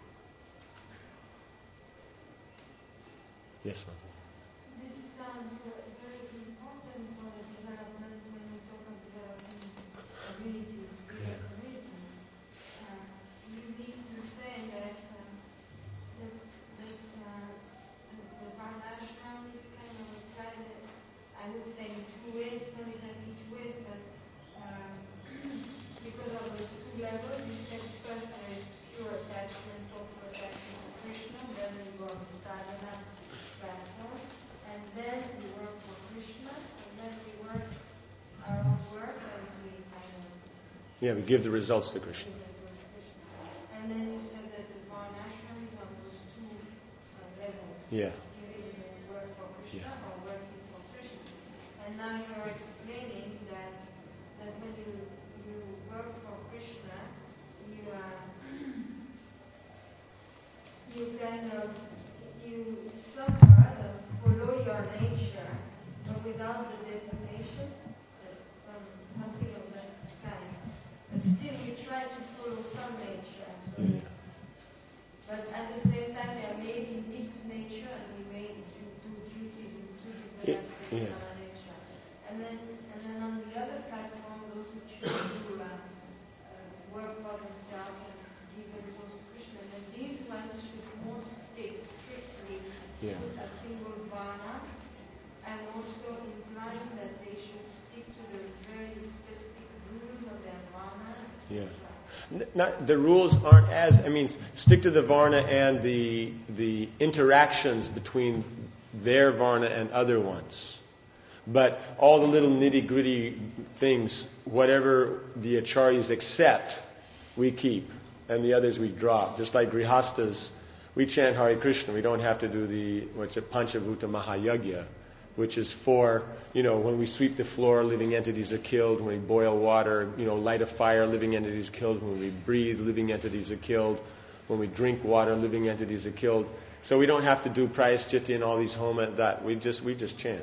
Yes, ma'am. This sounds very important for the development when we talk of developing abilities, bigger abilities. You need to say that the Varnashram is kind of applied, I would say, in two ways, not exactly two ways, but because of those two levels, you said first there is pure attachment, total attachment to Krishna, then you go on the sadhana platform, and then we work for Krishna, and then we work our own work, and we kind of... Yeah, we give the results to Krishna. And then you said that the Varnashram is on those two levels. Yeah. You work for Krishna or working for Krishna. And now you're explaining that when you work for Krishna, you kind of somehow follow your nature, but without the designation. There's something of that kind. But still, you try to follow some nature. So but at the same time, there may be mixed nature, and we may do duties in two different aspects of our nature. And then on the other platform, those who choose to work for themselves and give themselves to Krishna, then these ones should more stick strictly to a single varna, and also implying that they should stick to the very specific rules of their varna. Yeah. The rules aren't stick to the varna and the interactions between their varna and other ones. But all the little nitty-gritty things, whatever the acharyas accept, we keep, and the others we drop. Just like grihastas, we chant Hare Krishna. We don't have to do the Panchabhuta Mahayagya, which is for, when we sweep the floor, living entities are killed. When we boil water, light a fire, living entities are killed. When we breathe, living entities are killed. When we drink water, living entities are killed. So we don't have to do Prayaschitti and all these homa, that. We just chant.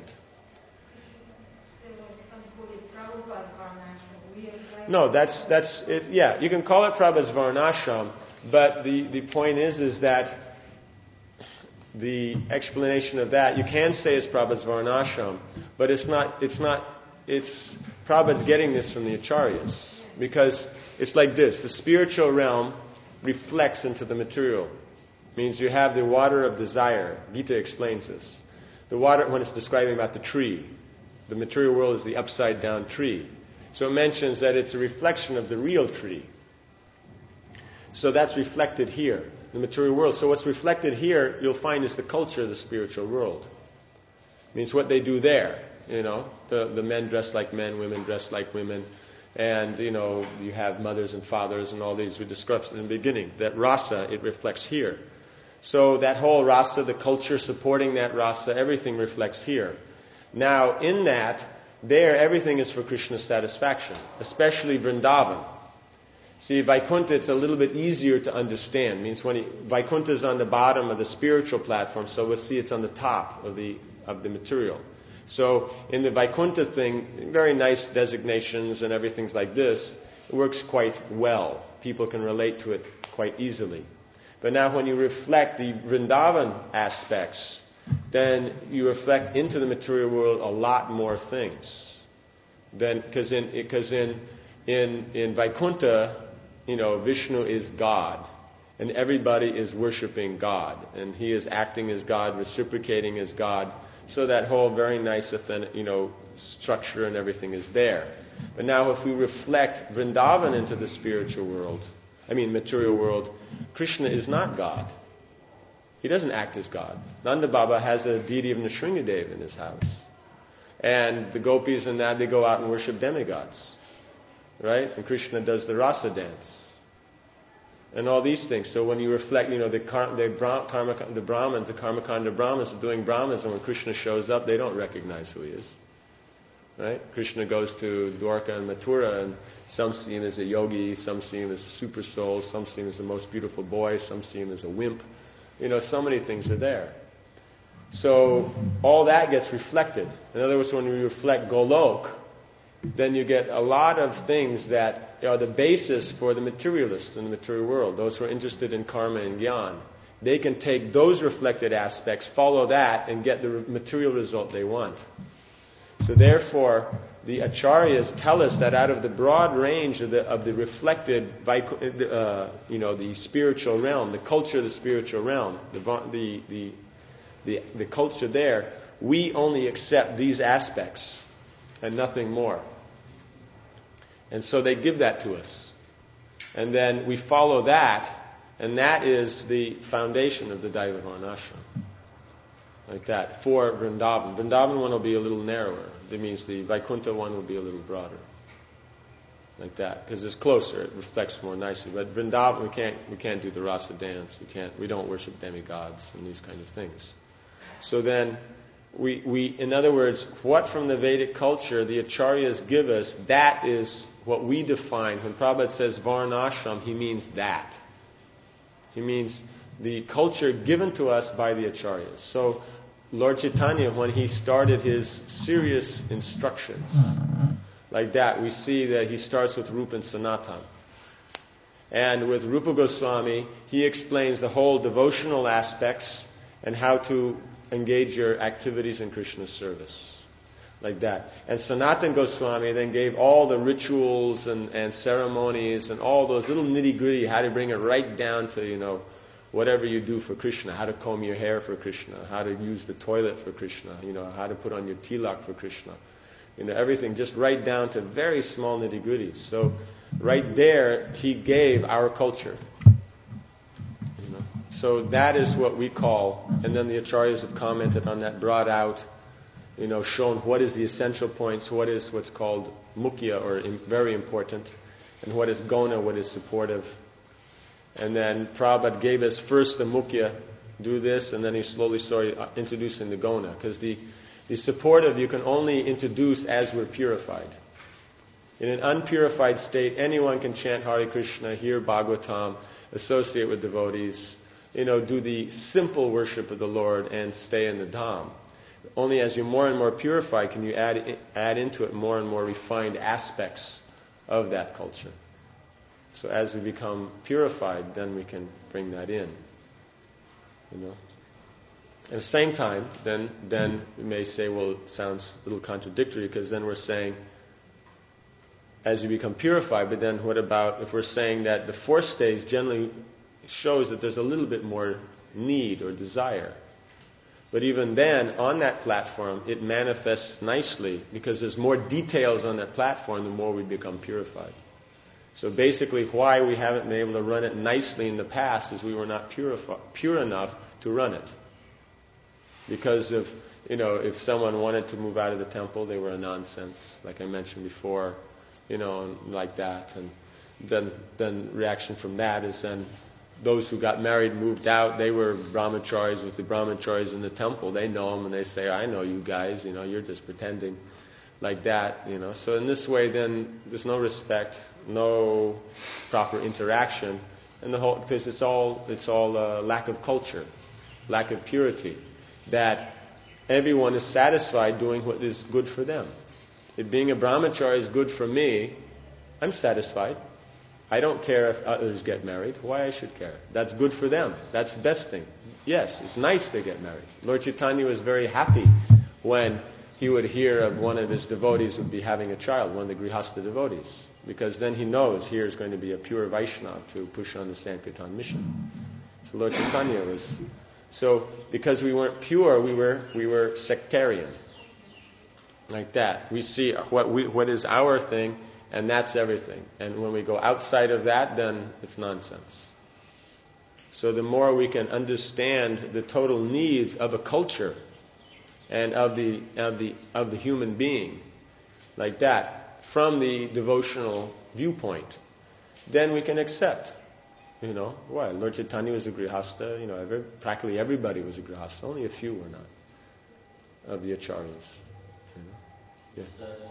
No, that's it. Yeah, you can call it Prabhupada's Varnashram, but the point is that the explanation of that, you can say it's Prabhupada's Varnashram, but it's Prabhupada's getting this from the Acharyas. Because it's like this. The spiritual realm reflects into the material. Means you have the water of desire. Gita explains this. The water, when it's describing about the tree, the material world is the upside down tree. So it mentions that it's a reflection of the real tree. So that's reflected here, the material world. So what's reflected here, you'll find, is the culture of the spiritual world. Means what they do there. The men dress like men, women dress like women. And, you have mothers and fathers and all these we discussed in the beginning. That rasa, it reflects here. So that whole rasa, the culture supporting that rasa, everything reflects here. Now, in that, there, everything is for Krishna's satisfaction, especially Vrindavan. See, Vaikuntha, it's a little bit easier to understand. Means Vaikuntha is on the bottom of the spiritual platform, so we'll see it's on the top of the material. So in the Vaikuntha thing, very nice designations and everything's like this. It works quite well. People can relate to it quite easily. But now when you reflect the Vrindavan aspects, then you reflect into the material world a lot more things. Because in Vaikuntha, Vishnu is God. And everybody is worshiping God. And he is acting as God, reciprocating as God. So that whole very nice, structure and everything is there. But now if we reflect Vrindavan into the spiritual world, material world, Krishna is not God. He doesn't act as God. Nanda Baba has a deity of Nrsingadev in his house. And the gopis and that, they go out and worship demigods. Right? And Krishna does the rasa dance. And all these things. So when you reflect, the Brahmins, the Karmakanda Brahmins are doing Brahmins, and when Krishna shows up, they don't recognize who he is. Right? Krishna goes to Dwarka and Mathura, and some see him as a yogi, some see him as a super soul, some see him as the most beautiful boy, some see him as a wimp. So many things are there. So all that gets reflected. In other words, when we reflect Golok, then you get a lot of things that are the basis for the materialists in the material world, those who are interested in karma and gyan. They can take those reflected aspects, follow that, and get the material result they want. So therefore, the acharyas tell us that out of the broad range of the reflected, the spiritual realm, the culture of the spiritual realm, the culture there, we only accept these aspects and nothing more. And so they give that to us. And then we follow that, and that is the foundation of the Daiva Varnashram. Like that, for Vrindavan. Vrindavan one will be a little narrower. That means the Vaikuntha one will be a little broader. Like that, because it's closer, it reflects more nicely. But Vrindavan, we can't do the rasa dance. We don't worship demigods and these kind of things. So then, we in other words, what from the Vedic culture the acharyas give us, that is what we define. When Prabhupada says Varnashram, he means that. He means the culture given to us by the acharyas. So Lord Chaitanya, when he started his serious instructions, like that, we see that he starts with Rupa and Sanatan. And with Rupa Goswami, he explains the whole devotional aspects and how to engage your activities in Krishna's service. Like that. And Sanatan Goswami then gave all the rituals and ceremonies and all those little nitty-gritty, how to bring it right down to, whatever you do for Krishna, how to comb your hair for Krishna, how to use the toilet for Krishna, how to put on your tilak for Krishna. Everything just right down to very small nitty-gritties. So right there, he gave our culture. So that is what we call, and then the acharyas have commented on that, brought out, shown what is the essential points, what is what's called mukhya, or very important, and what is gona, what is supportive. And then Prabhupada gave us first the mukhya, do this, and then he slowly started introducing the gona, because the supportive you can only introduce as we're purified. In an unpurified state, anyone can chant Hare Krishna, hear Bhagavatam, associate with devotees, do the simple worship of the Lord and stay in the Dham. Only as you're more and more purified can you add into it more and more refined aspects of that culture. So as we become purified, then we can bring that in. At the same time, then we may say, well, it sounds a little contradictory, because then we're saying, as you become purified. But then what about if we're saying that the fourth stage generally shows that there's a little bit more need or desire? But even then, on that platform, it manifests nicely because there's more details on that platform the more we become purified. So basically why we haven't been able to run it nicely in the past is we were not pure enough to run it. Because if someone wanted to move out of the temple, they were a nonsense, like I mentioned before, and like that. And then reaction from that is then those who got married, moved out, they were brahmacharis with the brahmacharis in the temple. They know them and they say, I know you guys, you're just pretending, like that, So in this way then there's no respect, no proper interaction, and because it's all lack of culture, lack of purity, that everyone is satisfied doing what is good for them. If being a brahmachari is good for me, I'm satisfied. I don't care if others get married. Why I should care? That's good for them. That's the best thing. Yes, it's nice to get married. Lord Chaitanya was very happy when he would hear of one of his devotees would be having a child, one of the Grihastha devotees, because then he knows here is going to be a pure Vaishnava to push on the Sankirtan mission. So Lord Chaitanya was... So because we weren't pure, we were sectarian. Like that. We see what is our thing, and that's everything. And when we go outside of that, then it's nonsense. So the more we can understand the total needs of a culture and of the human being, like that, from the devotional viewpoint, then we can accept. Why? Lord Chaitanya was a Grihastha, practically everybody was a Grihastha, only a few were not, of the acharyas. Yeah.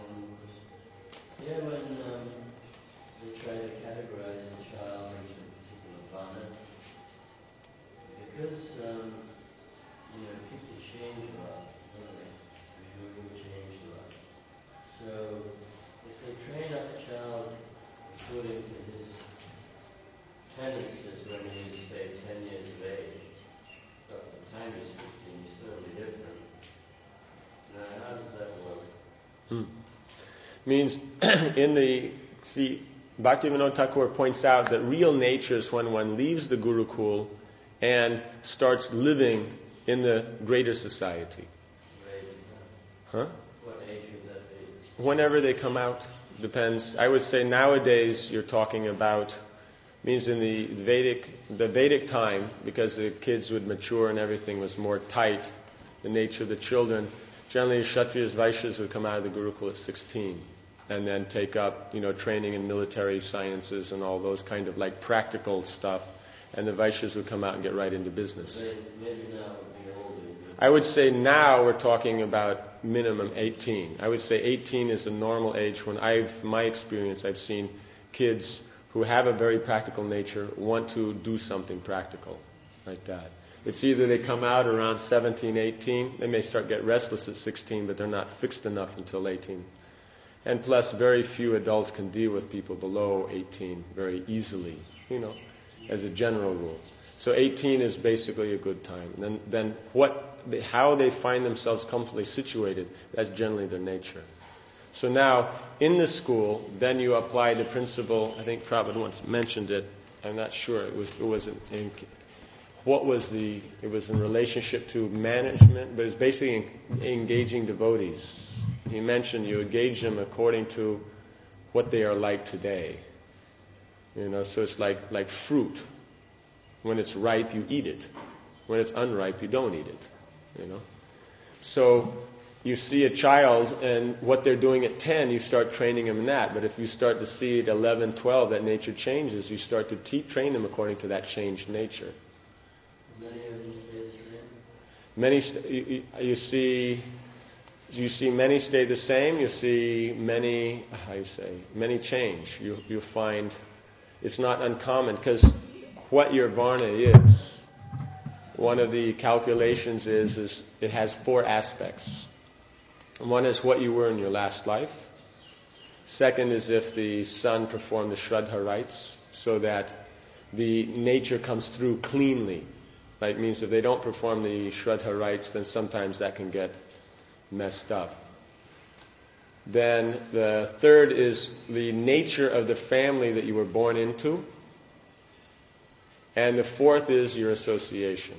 When they try to categorize a child into a particular vana, because people change a lot, don't they? People change a lot. So if they train up a child according to his tendencies when he's, say, 10 years of age, but by the time he's 15, he's totally different. Now, how does that work? Means Bhaktivinoda Thakur points out that real nature is when one leaves the Gurukul and starts living in the greater society. Huh? What age would that be? Whenever they come out, depends. I would say nowadays you're talking about, means in the Vedic time, because the kids would mature and everything was more tight, the nature of the children, generally Kshatriyas, Vaishyas would come out of the Gurukul at 16 and then take up, training in military sciences and all those kind of like practical stuff, and the Vaishyas would come out and get right into business. Maybe now would be older. I would say now we're talking about minimum 18. I would say 18 is the normal age when my experience, I've seen kids who have a very practical nature want to do something practical, like that. It's either they come out around 17, 18, they may start get restless at 16, but they're not fixed enough until 18. And plus, very few adults can deal with people below 18 very easily, as a general rule. So 18 is basically a good time. And then how they find themselves comfortably situated, that's generally their nature. So now, in the school, then you apply the principle, I think Prabhupada once mentioned it, I'm not sure, it was in relationship to management, but it's basically engaging devotees. He mentioned you engage them according to what they are like today. So it's like fruit. When it's ripe, you eat it. When it's unripe, you don't eat it. So you see a child and what they're doing at 10, you start training them in that. But if you start to see at 11, 12, that nature changes, you start to train them according to that changed nature. Many of them stay the same? You see many stay the same. You see many change. You find it's not uncommon, because what your varna is, one of the calculations is it has 4 aspects. One is what you were in your last life. Second is if the son performed the Shraddha rites, so that the nature comes through cleanly. Right? It means if they don't perform the Shraddha rites, then sometimes that can get messed up. Then the third is the nature of the family that you were born into. And the fourth is your association.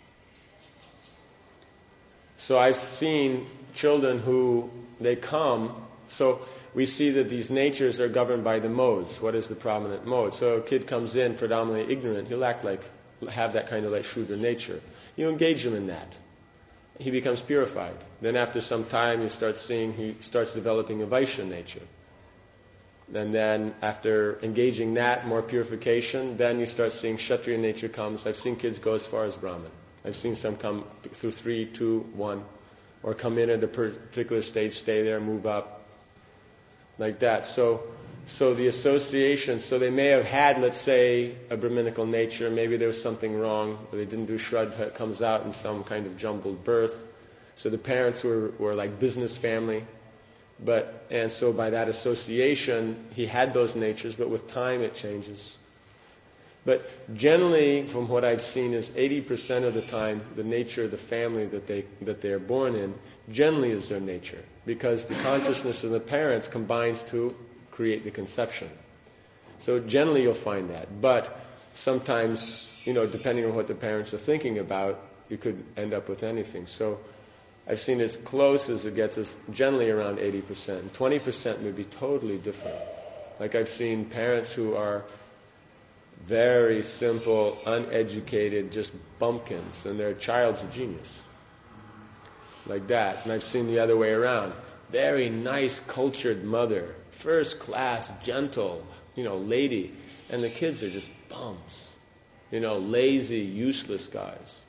So I've seen children who they come, so we see that these natures are governed by the modes. What is the prominent mode? So a kid comes in predominantly ignorant, he'll have that kind of like Shudra nature. You engage him in that. He becomes purified. Then after some time you start seeing he starts developing a Vaishya nature. And then after engaging that, more purification, then you start seeing Kshatriya nature comes. I've seen kids go as far as Brahman. I've seen some come through 3, 2, 1, or come in at a particular stage, stay there, move up, like that. So the association, so they may have had, let's say, a Brahminical nature, maybe there was something wrong, or they didn't do Shraddha, it comes out in some kind of jumbled birth. So the parents were like business family, and so by that association, he had those natures, but with time it changes. But generally, from what I've seen, is 80% of the time, the nature of the family that they are born in, generally is their nature, because the consciousness of the parents combines to create the conception. So generally you'll find that. But sometimes, depending on what the parents are thinking about, you could end up with anything. So I've seen as close as it gets is generally around 80%. And 20% may be totally different. Like I've seen parents who are very simple, uneducated, just bumpkins, and their child's a genius. Like that. And I've seen the other way around. Very nice, cultured mother, first class, gentle, lady, and the kids are just bums. Lazy, useless guys.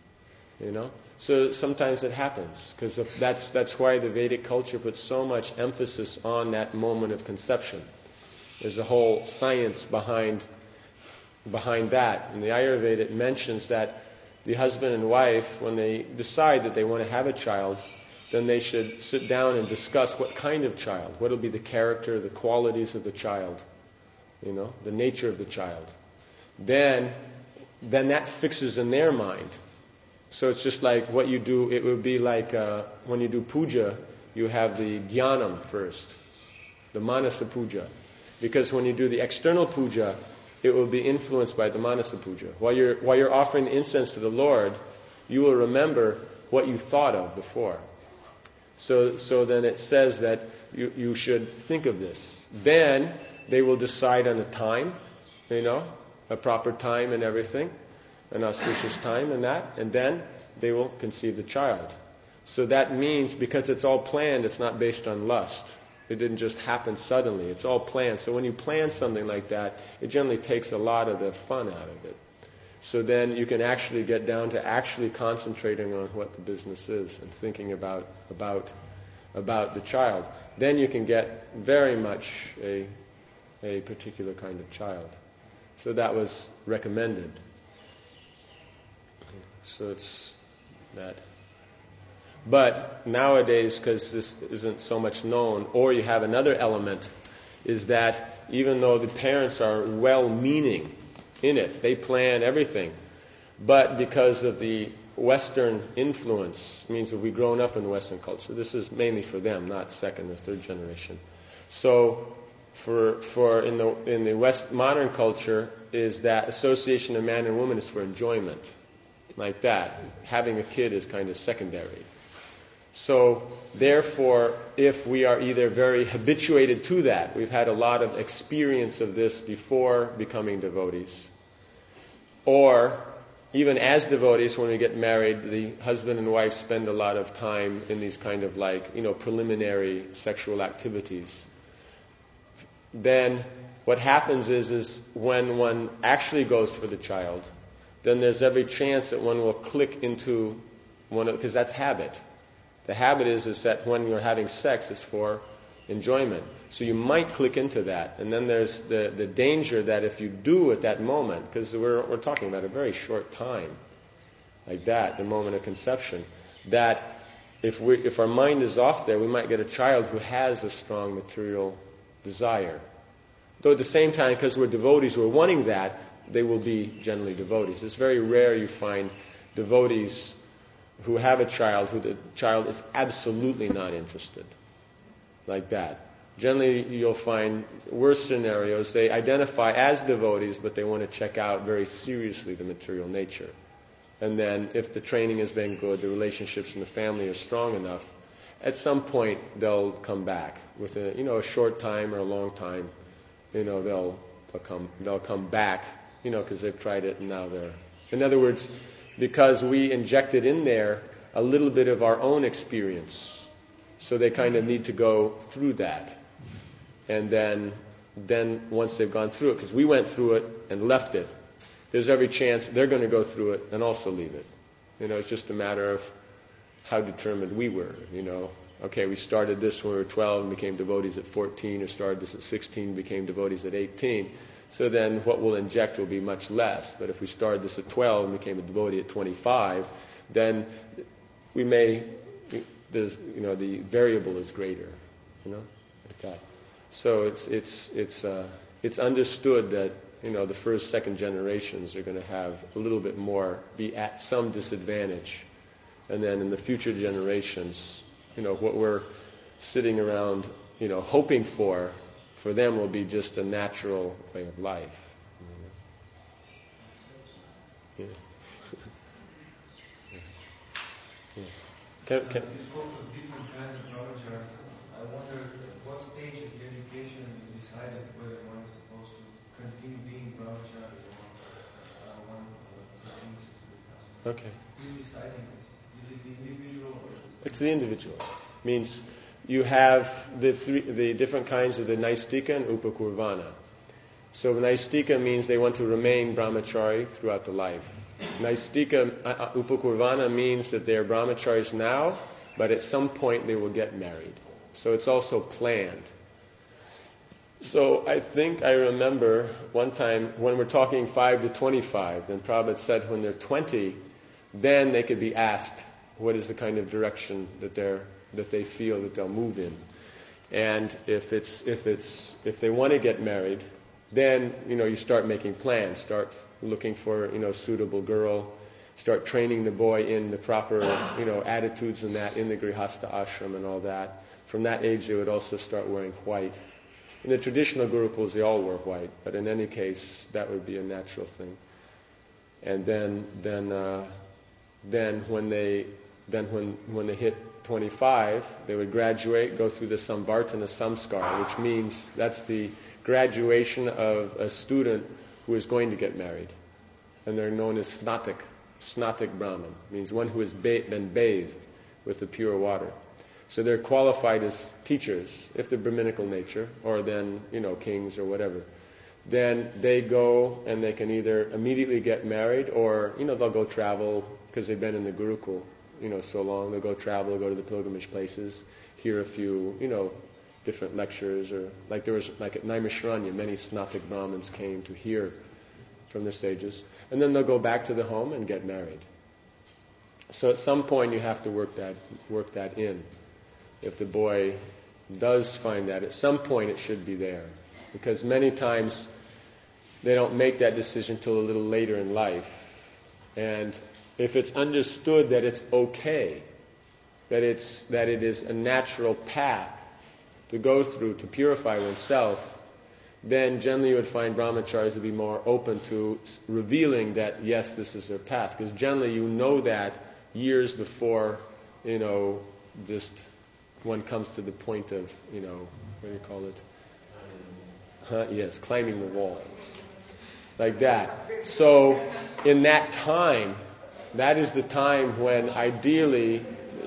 So sometimes it happens, because that's why the Vedic culture puts so much emphasis on that moment of conception. There's a whole science behind that. In the Ayurveda, it mentions that the husband and wife, when they decide that they want to have a child, then they should sit down and discuss what kind of child, what will be the character, the qualities of the child, the nature of the child. Then that fixes in their mind. So it's just like what you do, it would be like when you do puja, you have the jnanam first, the manasa puja. Because when you do the external puja, it will be influenced by the manasa puja. While you're offering incense to the Lord, you will remember what you thought of before. So then it says that you should think of this. Then they will decide on a time, a proper time and everything, an auspicious time and that, and then they will conceive the child. So that means, because it's all planned, it's not based on lust. It didn't just happen suddenly. It's all planned. So when you plan something like that, it generally takes a lot of the fun out of it. So then you can actually get down to actually concentrating on what the business is and thinking about the child. Then you can get very much a particular kind of child. So that was recommended. So it's that. But nowadays, because this isn't so much known, or you have another element, is that even though the parents are well-meaning in it, they plan everything, but because of the Western influence, means that we've grown up in Western culture. This is mainly for them, not second or third generation. So, in the West modern culture, is that association of man and woman is for enjoyment, like that. Having a kid is kind of secondary. So, therefore, if we are either very habituated to that, we've had a lot of experience of this before becoming devotees, or even as devotees, when we get married, the husband and wife spend a lot of time in these kind of preliminary sexual activities. Then what happens is when one actually goes for the child, then there's every chance that one will click into because that's habit. The habit is that when you're having sex, it's for enjoyment. So you might click into that. And then there's the danger that if you do at that moment, because we're talking about a very short time, like that, the moment of conception, that if our mind is off there, we might get a child who has a strong material desire. Though at the same time, because we're devotees, we're wanting that, they will be generally devotees. It's very rare you find devotees who have a child who the child is absolutely not interested. like that. Generally, you'll find worse scenarios. They identify as devotees, but they want to check out very seriously the material nature. And then, if the training has been good, the relationships in the family are strong enough, at some point they'll come back. Within a short time or a long time, they'll come back, because they've tried it and now they're. In other words, because we injected in there a little bit of our own experience, so they kind of need to go through that. And then once they've gone through it, because we went through it and left it, there's every chance they're going to go through it and also leave it. It's just a matter of how determined we were. Okay, we started this when we were 12 and became devotees at 14, or started this at 16 and became devotees at 18. So then what we'll inject will be much less. But if we started this at 12 and became a devotee at 25, then we may, the variable is greater, like that. So it's understood that the first, second generations are going to have a little bit more, be at some disadvantage, and then in the future generations, what we're sitting around, hoping for them will be just a natural way of life. Yeah. Yes. You spoke of different kinds of brahmacharis. I wonder at what stage of the education is decided whether one is supposed to continue being brahmachari or one continues to be custom. Okay. Who's deciding this? Is it the individual or? It's the individual. Means you have the different kinds of the Naistika and Upakurvana. So Naistika means they want to remain brahmachari throughout the life. Naistika, Upakurvana means that they are brahmacharis now, but at some point they will get married. So it's also planned. So I think I remember one time when we're talking 5 to 25, then Prabhupada said when they're 20, then they could be asked what is the kind of direction that they feel that they'll move in. And if they want to get married, then you start making plans, start looking for a suitable girl, start training the boy in the proper attitudes and that in the Grihastha ashram and all that. From that age they would also start wearing white. In the traditional Gurukuls they all wear white, but in any case that would be a natural thing. And then when they hit 25, they would graduate, go through the Samvartana Samskar, which means that's the graduation of a student who is going to get married. And they're known as Snatik Brahmin, means one who has been bathed with the pure water. So they're qualified as teachers, if they're Brahminical nature, or then, kings or whatever. Then they go and they can either immediately get married or, they'll go travel because they've been in the Gurukul, so long. They'll go travel, go to the pilgrimage places, hear a few, different lectures, or like there was, like at Naimishranya, many Snatik Brahmins came to hear from the sages. And then they'll go back to the home and get married. So at some point you have to work that in. If the boy does find that, at some point it should be there. Because many times they don't make that decision till a little later in life. And if it's understood that it's okay, that it is a natural path to go through to purify oneself, then generally you would find brahmacharis to be more open to revealing that, yes, this is their path. Because generally that years before, just one comes to the point of, what do you call it? Yes, climbing the walls. Like that. So in that time, that is the time when ideally,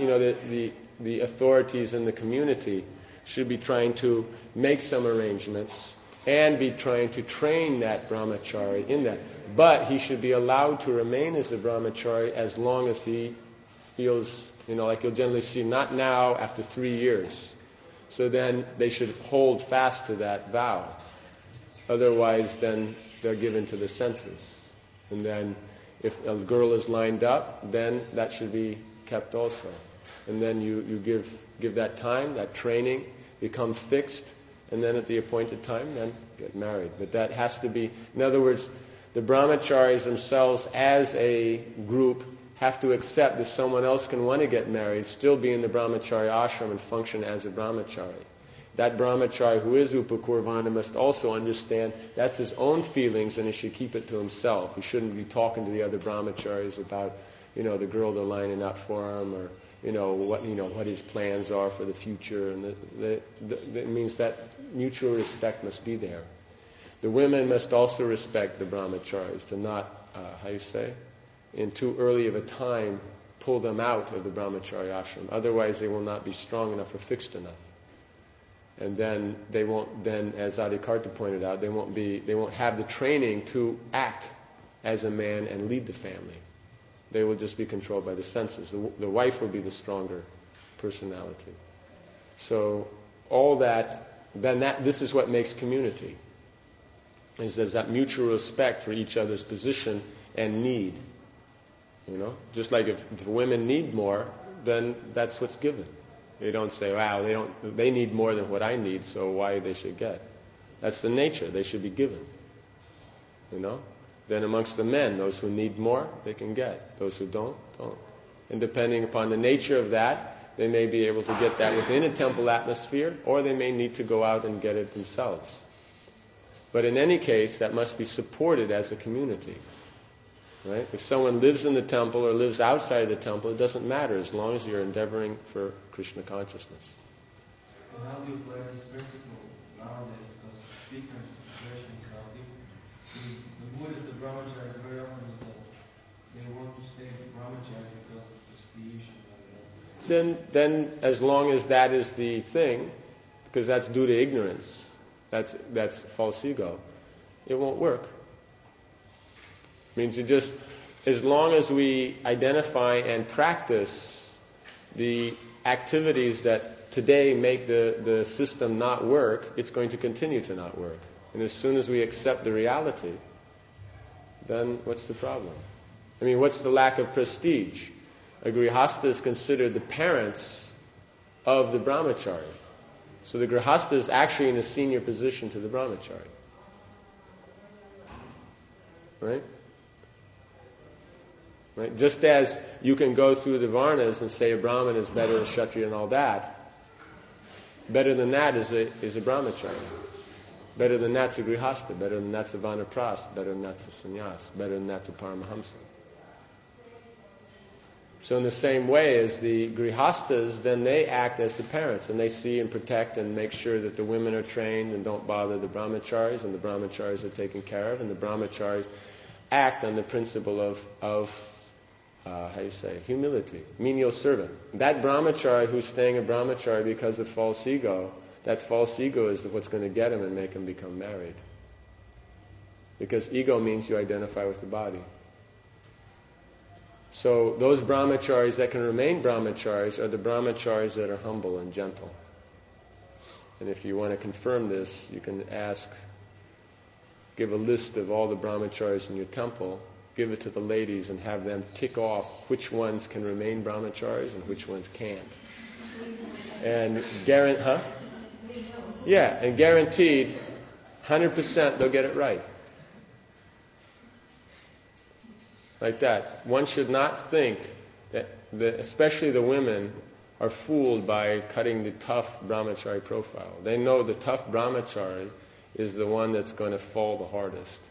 the authorities in the community should be trying to make some arrangements and be trying to train that brahmachari in that. But he should be allowed to remain as a brahmachari as long as he feels, like you'll generally see, not now, after 3 years. So then they should hold fast to that vow. Otherwise, then they're given to the senses. And then if a girl is lined up, then that should be kept also. And then you give that time, that training, become fixed, and then at the appointed time, then get married. But that has to be, in other words, the brahmacharis themselves as a group have to accept that someone else can want to get married, still be in the brahmachari ashram and function as a brahmachari. that brahmachari who is upakurvana must also understand that's his own feelings, and he should keep it to himself. He shouldn't be talking to the other brahmacharis about, the girl they're lining up for him, or what his plans are for the future. And that means that mutual respect must be there. The women must also respect the brahmacharis, to not, in too early of a time, pull them out of the brahmachari ashram. Otherwise, they will not be strong enough or fixed enough. And then they won't. Then, as Adikarta pointed out, they won't have the training to act as a man and lead the family. They will just be controlled by the senses. The wife will be the stronger personality. So all that. This is what makes community. There's that mutual respect for each other's position and need. Just like if the women need more, then that's what's given. They don't say, wow, they need more than what I need, so why they should get. That's the nature. They should be given. Then amongst the men, those who need more, they can get. Those who don't. And depending upon the nature of that, they may be able to get that within a temple atmosphere, or they may need to go out and get it themselves. But in any case, that must be supported as a community. Right? If someone lives in the temple or lives outside the temple, it doesn't matter as long as you're endeavoring for Krishna consciousness. And how do you apply this principle nowadays? Because different situations are different. The mood of the brahmacharis very often is that they want to stay with brahmacharis because of prestige and like that. Then as long as that is the thing, because that's due to ignorance, that's false ego, it won't work. Means as long as we identify and practice the activities that today make the system not work, it's going to continue to not work. And as soon as we accept the reality, then what's the problem? What's the lack of prestige? A grihastha is considered the parents of the brahmachari. So the grihastha is actually in a senior position to the brahmachari. Right? Right? Just as you can go through the varnas and say a brahmin is better than kshatriya and all that, better than that is a brahmachari. Better than that's a grihastha. Better than that's a vanaprastha. Better than that's a sannyas. Better than that's a paramahamsa. So in the same way as the grihasthas, then they act as the parents, and they see and protect and make sure that the women are trained and don't bother the brahmacharis, and the brahmacharis are taken care of, and the brahmacharis act on the principle of humility, menial servant. That brahmachari who's staying a brahmachari because of false ego, that false ego is what's going to get him and make him become married. Because ego means you identify with the body. So those brahmacharis that can remain brahmacharis are the brahmacharis that are humble and gentle. And if you want to confirm this, you can give a list of all the brahmacharis in your temple, give it to the ladies and have them tick off which ones can remain brahmacharis and which ones can't. And guaranteed, guaranteed, 100% they'll get it right. Like that. One should not think that, especially the women, are fooled by cutting the tough brahmachari profile. They know the tough brahmachari is the one that's going to fall the hardest.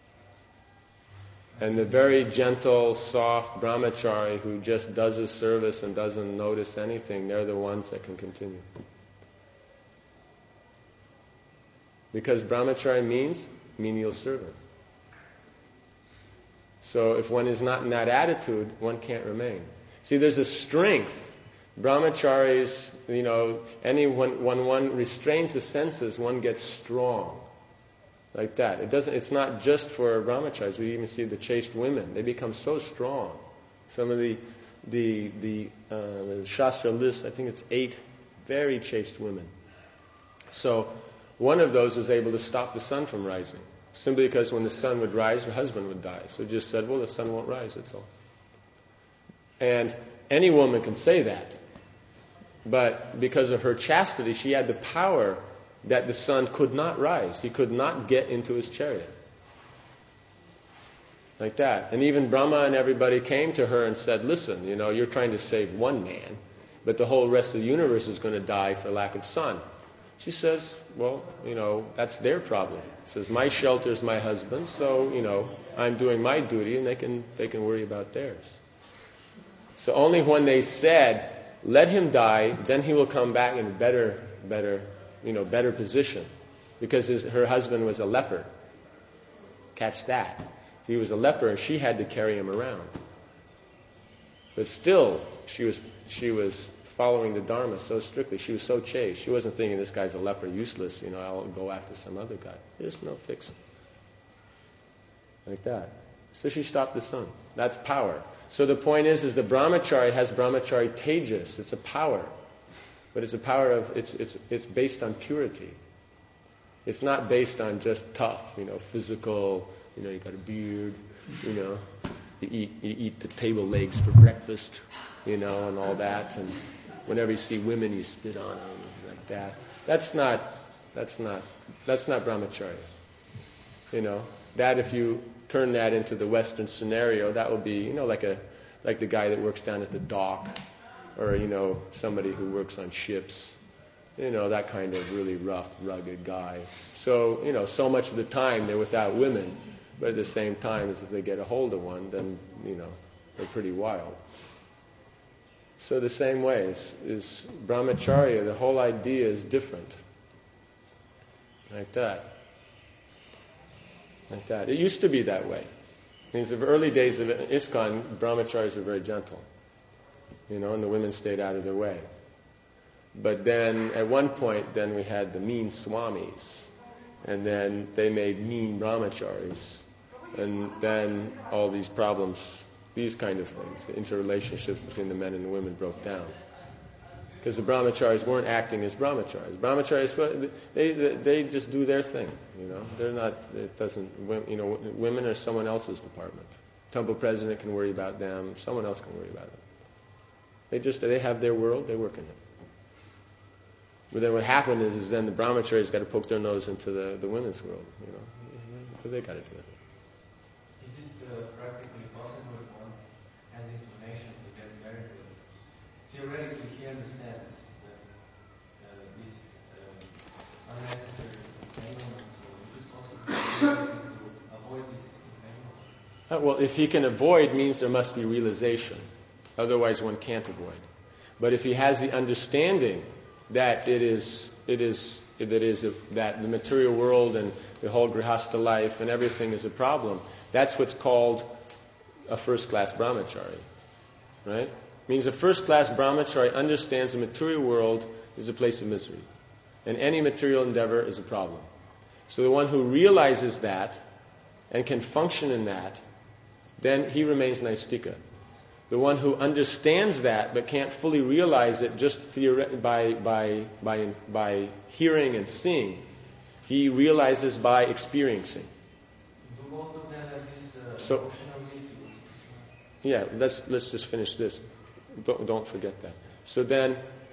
And the very gentle, soft brahmachari who just does his service and doesn't notice anything, they're the ones that can continue. Because brahmachari means menial servant. So if one is not in that attitude, one can't remain. See, there's a strength. Brahmacharis, when one restrains the senses, one gets strong. Like that. It's not just for brahmacharis. We even see the chaste women. They become so strong. Some of the Shastra lists, I think it's 8 very chaste women. So one of those was able to stop the sun from rising. Simply because when the sun would rise, her husband would die. So just said, the sun won't rise, that's all. And any woman can say that. But because of her chastity, she had the power that the sun could not rise. He could not get into his chariot. Like that. And even Brahma and everybody came to her and said, listen, you're trying to save one man, but the whole rest of the universe is going to die for lack of sun. She says, well, that's their problem. She says, my shelter is my husband, so, I'm doing my duty and they can worry about theirs. So only when they said, let him die, then he will come back in a better position. Because her husband was a leper. Catch that. He was a leper and she had to carry him around. But still, she was following the Dharma so strictly. She was so chaste. She wasn't thinking this guy's a leper, useless, I'll go after some other guy. There's no fix. Like that. So she stopped the sun. That's power. So the point is the brahmachari has brahmachari tejas. It's a power. But it's a power of, it's based on purity. It's not based on just tough, physical, you got a beard, you eat the table legs for breakfast, and all that. And whenever you see women, you spit on them like that. That's not brahmacharya. That if you turn that into the Western scenario, that would be, like the guy that works down at the dock, or somebody who works on ships, that kind of really rough, rugged guy. So so much of the time they're without women, but at the same time, as if they get a hold of one, then they're pretty wild. So the same way is brahmacharya. The whole idea is different, like that. Like that. It used to be that way. In the early days of ISKCON, brahmacharis were very gentle, and the women stayed out of their way. But then, at one point, then we had the mean swamis, and then they made mean brahmacharis, and then all these problems, these kind of things, the interrelationships between the men and the women broke down. Because the brahmacharis weren't acting as brahmacharis. Brahmacharis, they just do their thing, They're not, it doesn't, women are someone else's department. Temple president can worry about them, someone else can worry about them. They have their world, they work in it. But then what happened is then the brahmacharis got to poke their nose into the women's world, But they got to do it. Is it practically possible if one has inclination to get married? Theoretically, he understands that this is unnecessary entanglement. So is it possible to avoid this entanglement? Well, if he can avoid, means there must be realization. Otherwise, one can't avoid. But if he has the understanding that that the material world and the whole grihastha life and everything is a problem, that's what's called a first-class brahmachari, right? Means a first-class brahmachari understands the material world is a place of misery, and any material endeavor is a problem. So the one who realizes that and can function in that, then he remains naistika. The one who understands that but can't fully realize it just by hearing and seeing, he realizes by experiencing. Do both of them have this So, yeah, let's just finish this. Don't forget that. So then,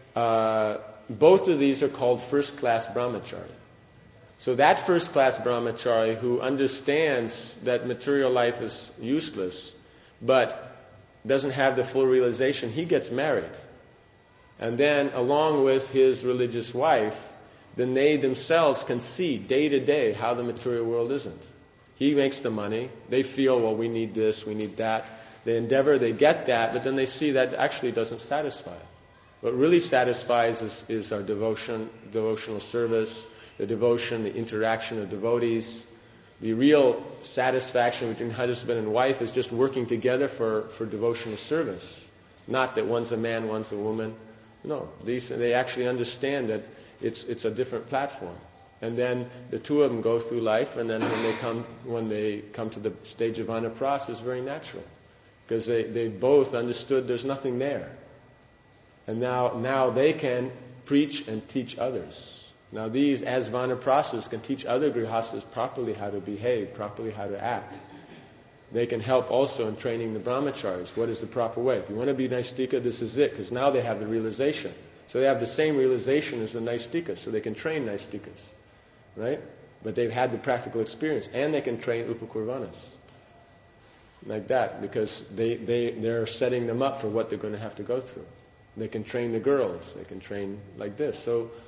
both of these are called first-class brahmachari. So that first-class brahmachari who understands that material life is useless, but doesn't have the full realization, he gets married. And then, along with his religious wife, then they themselves can see day to day how the material world isn't. He makes the money. They feel, well, we need this, we need that. They endeavor, they get that, but then they see that actually doesn't satisfy. What really satisfies is our devotional service, the devotion, the interaction of devotees. The real satisfaction between husband and wife is just working together for devotional service. Not that one's a man, one's a woman. No, they actually understand that it's a different platform. And then the two of them go through life, and then when they come to the stage of vanaprastha, it's very natural. Because they both understood there's nothing there. And now they can preach and teach others. Now these, as vanaprasthas, can teach other grihasthas properly how to behave, properly how to act. They can help also in training the brahmacharis. What is the proper way? If you want to be naistika, this is it, because now they have the realization. So they have the same realization as the naistikas, so they can train naistikas, right? But they've had the practical experience, and they can train upakurvanas. Like that, because they're setting them up for what they're going to have to go through. They can train the girls, they can train like this. So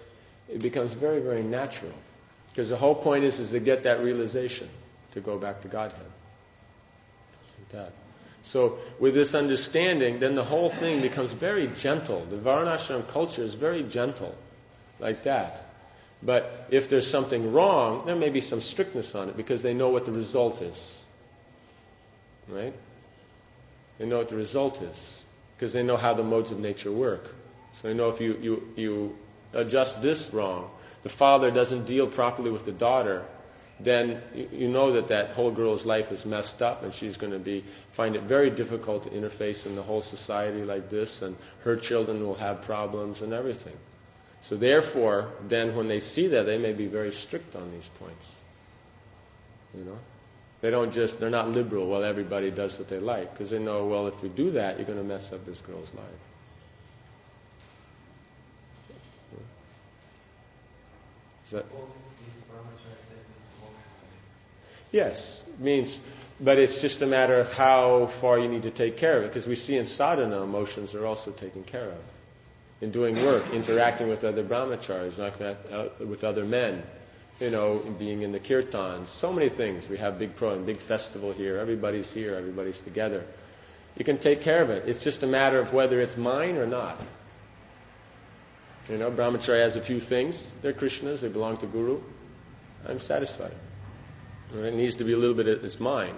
it becomes very, very natural. Because the whole point is to get that realization, to go back to Godhead. Like that. So with this understanding, then the whole thing becomes very gentle. The Varnashram culture is very gentle, like that. But if there's something wrong, there may be some strictness on it because they know what the result is. Right? They know what the result is because they know how the modes of nature work. So they know if you adjust this wrong, the father doesn't deal properly with the daughter, then you know that whole girl's life is messed up and she's going to find it very difficult to interface in the whole society like this, and her children will have problems and everything. So therefore, then when they see that, they may be very strict on these points. You know? They're not liberal, well, everybody does what they like, because they know, well, if we do that, you're going to mess up this girl's life. Is that? Yes, but it's just a matter of how far you need to take care of it, because we see in sadhana emotions are also taken care of. In doing work, interacting with other brahmacharis, like that, with other men, being in the kirtans, so many things. We have big festival here, everybody's together. You can take care of it. It's just a matter of whether it's mine or not. Brahmachari has a few things. They're Krishna's, they belong to Guru. I'm satisfied. It needs to be a little bit, it's mine.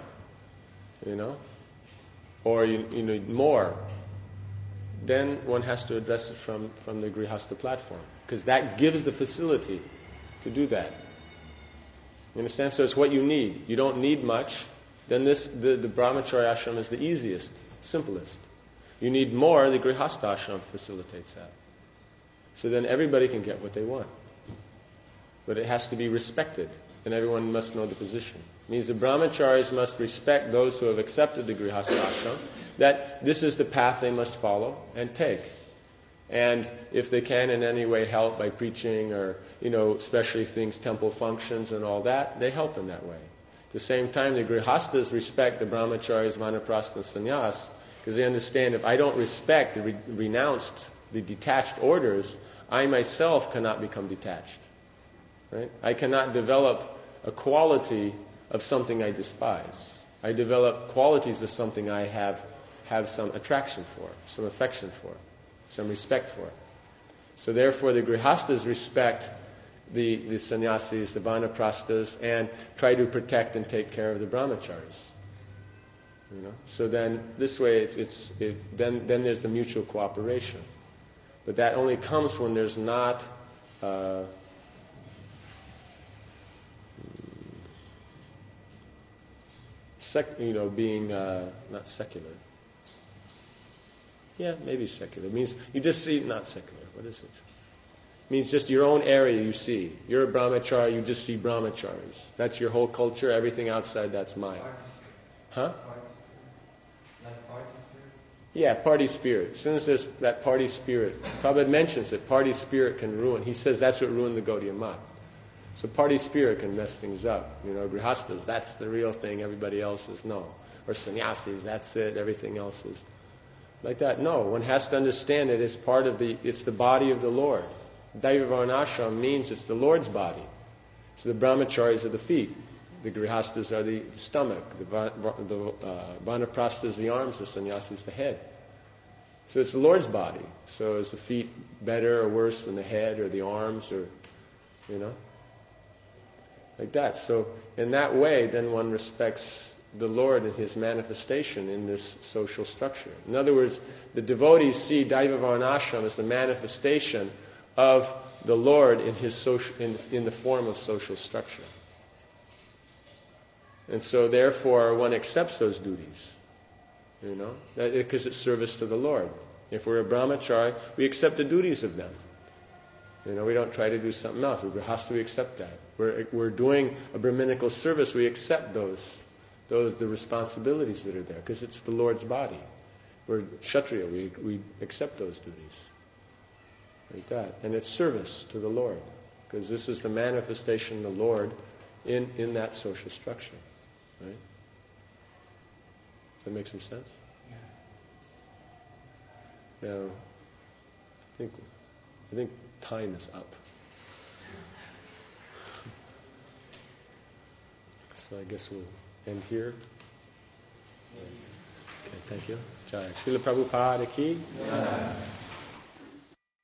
Or you need more. Then one has to address it from the Grihastha platform. Because that gives the facility to do that. You understand? So it's what you need. You don't need much. Then the Brahmachari ashram is the easiest, simplest. You need more, the Grihastha ashram facilitates that. So then everybody can get what they want. But it has to be respected, and everyone must know the position. It means the brahmacharis must respect those who have accepted the Grihastha ashram, that this is the path they must follow and take. And if they can in any way help by preaching or, especially things, temple functions and all that, they help in that way. At the same time, the Grihasthas respect the brahmacharis, vanaprastha, and sannyas, because they understand if I don't respect the renounced, the detached orders, I myself cannot become detached. Right? I cannot develop a quality of something I despise. I develop qualities of something I have some attraction for, some affection for, some respect for. So therefore the Grihasthas respect the sannyasis, the vanaprasthas, and try to protect and take care of the brahmacharis. So then this way then there's the mutual cooperation. But that only comes when there's not being not secular. Yeah, maybe secular. It means you just see, not secular. What is it? It means just your own area you see. You're a brahmachari, you just see brahmacharis. That's your whole culture. Everything outside, that's mine. Huh? Yeah, party spirit. As soon as there's that party spirit, Prabhupada mentions that party spirit can ruin. He says that's what ruined the Gaudiya Math. So party spirit can mess things up. Grihasthas, that's the real thing, everybody else is no. Or sannyasis, that's it, everything else is like that. No, one has to understand it as part of it's the body of the Lord. Daiva Varnashram means it's the Lord's body. So the brahmacharis are the feet. The Grihasthas are the stomach. The vanaprasthas the arms. The sannyasis the head. So it's the Lord's body. So is the feet better or worse than the head or the arms or, like that. So in that way, then one respects the Lord and His manifestation in this social structure. In other words, the devotees see Daiva Varnashram as the manifestation of the Lord in His in the form of social structure. And so therefore one accepts those duties, because it's service to the Lord. If we're a brahmachari, we accept the duties of them. We don't try to do something else. We have to accept that. We're doing a Brahminical service, we accept the responsibilities that are there, because it's the Lord's body. We're Kshatriya, we accept those duties. Like that. And it's service to the Lord, because this is the manifestation of the Lord in that social structure. Right? Does that make some sense? Yeah. Now, I think time is up. So I guess we'll end here. Okay, thank you. Jai. Srila Prabhupada ki.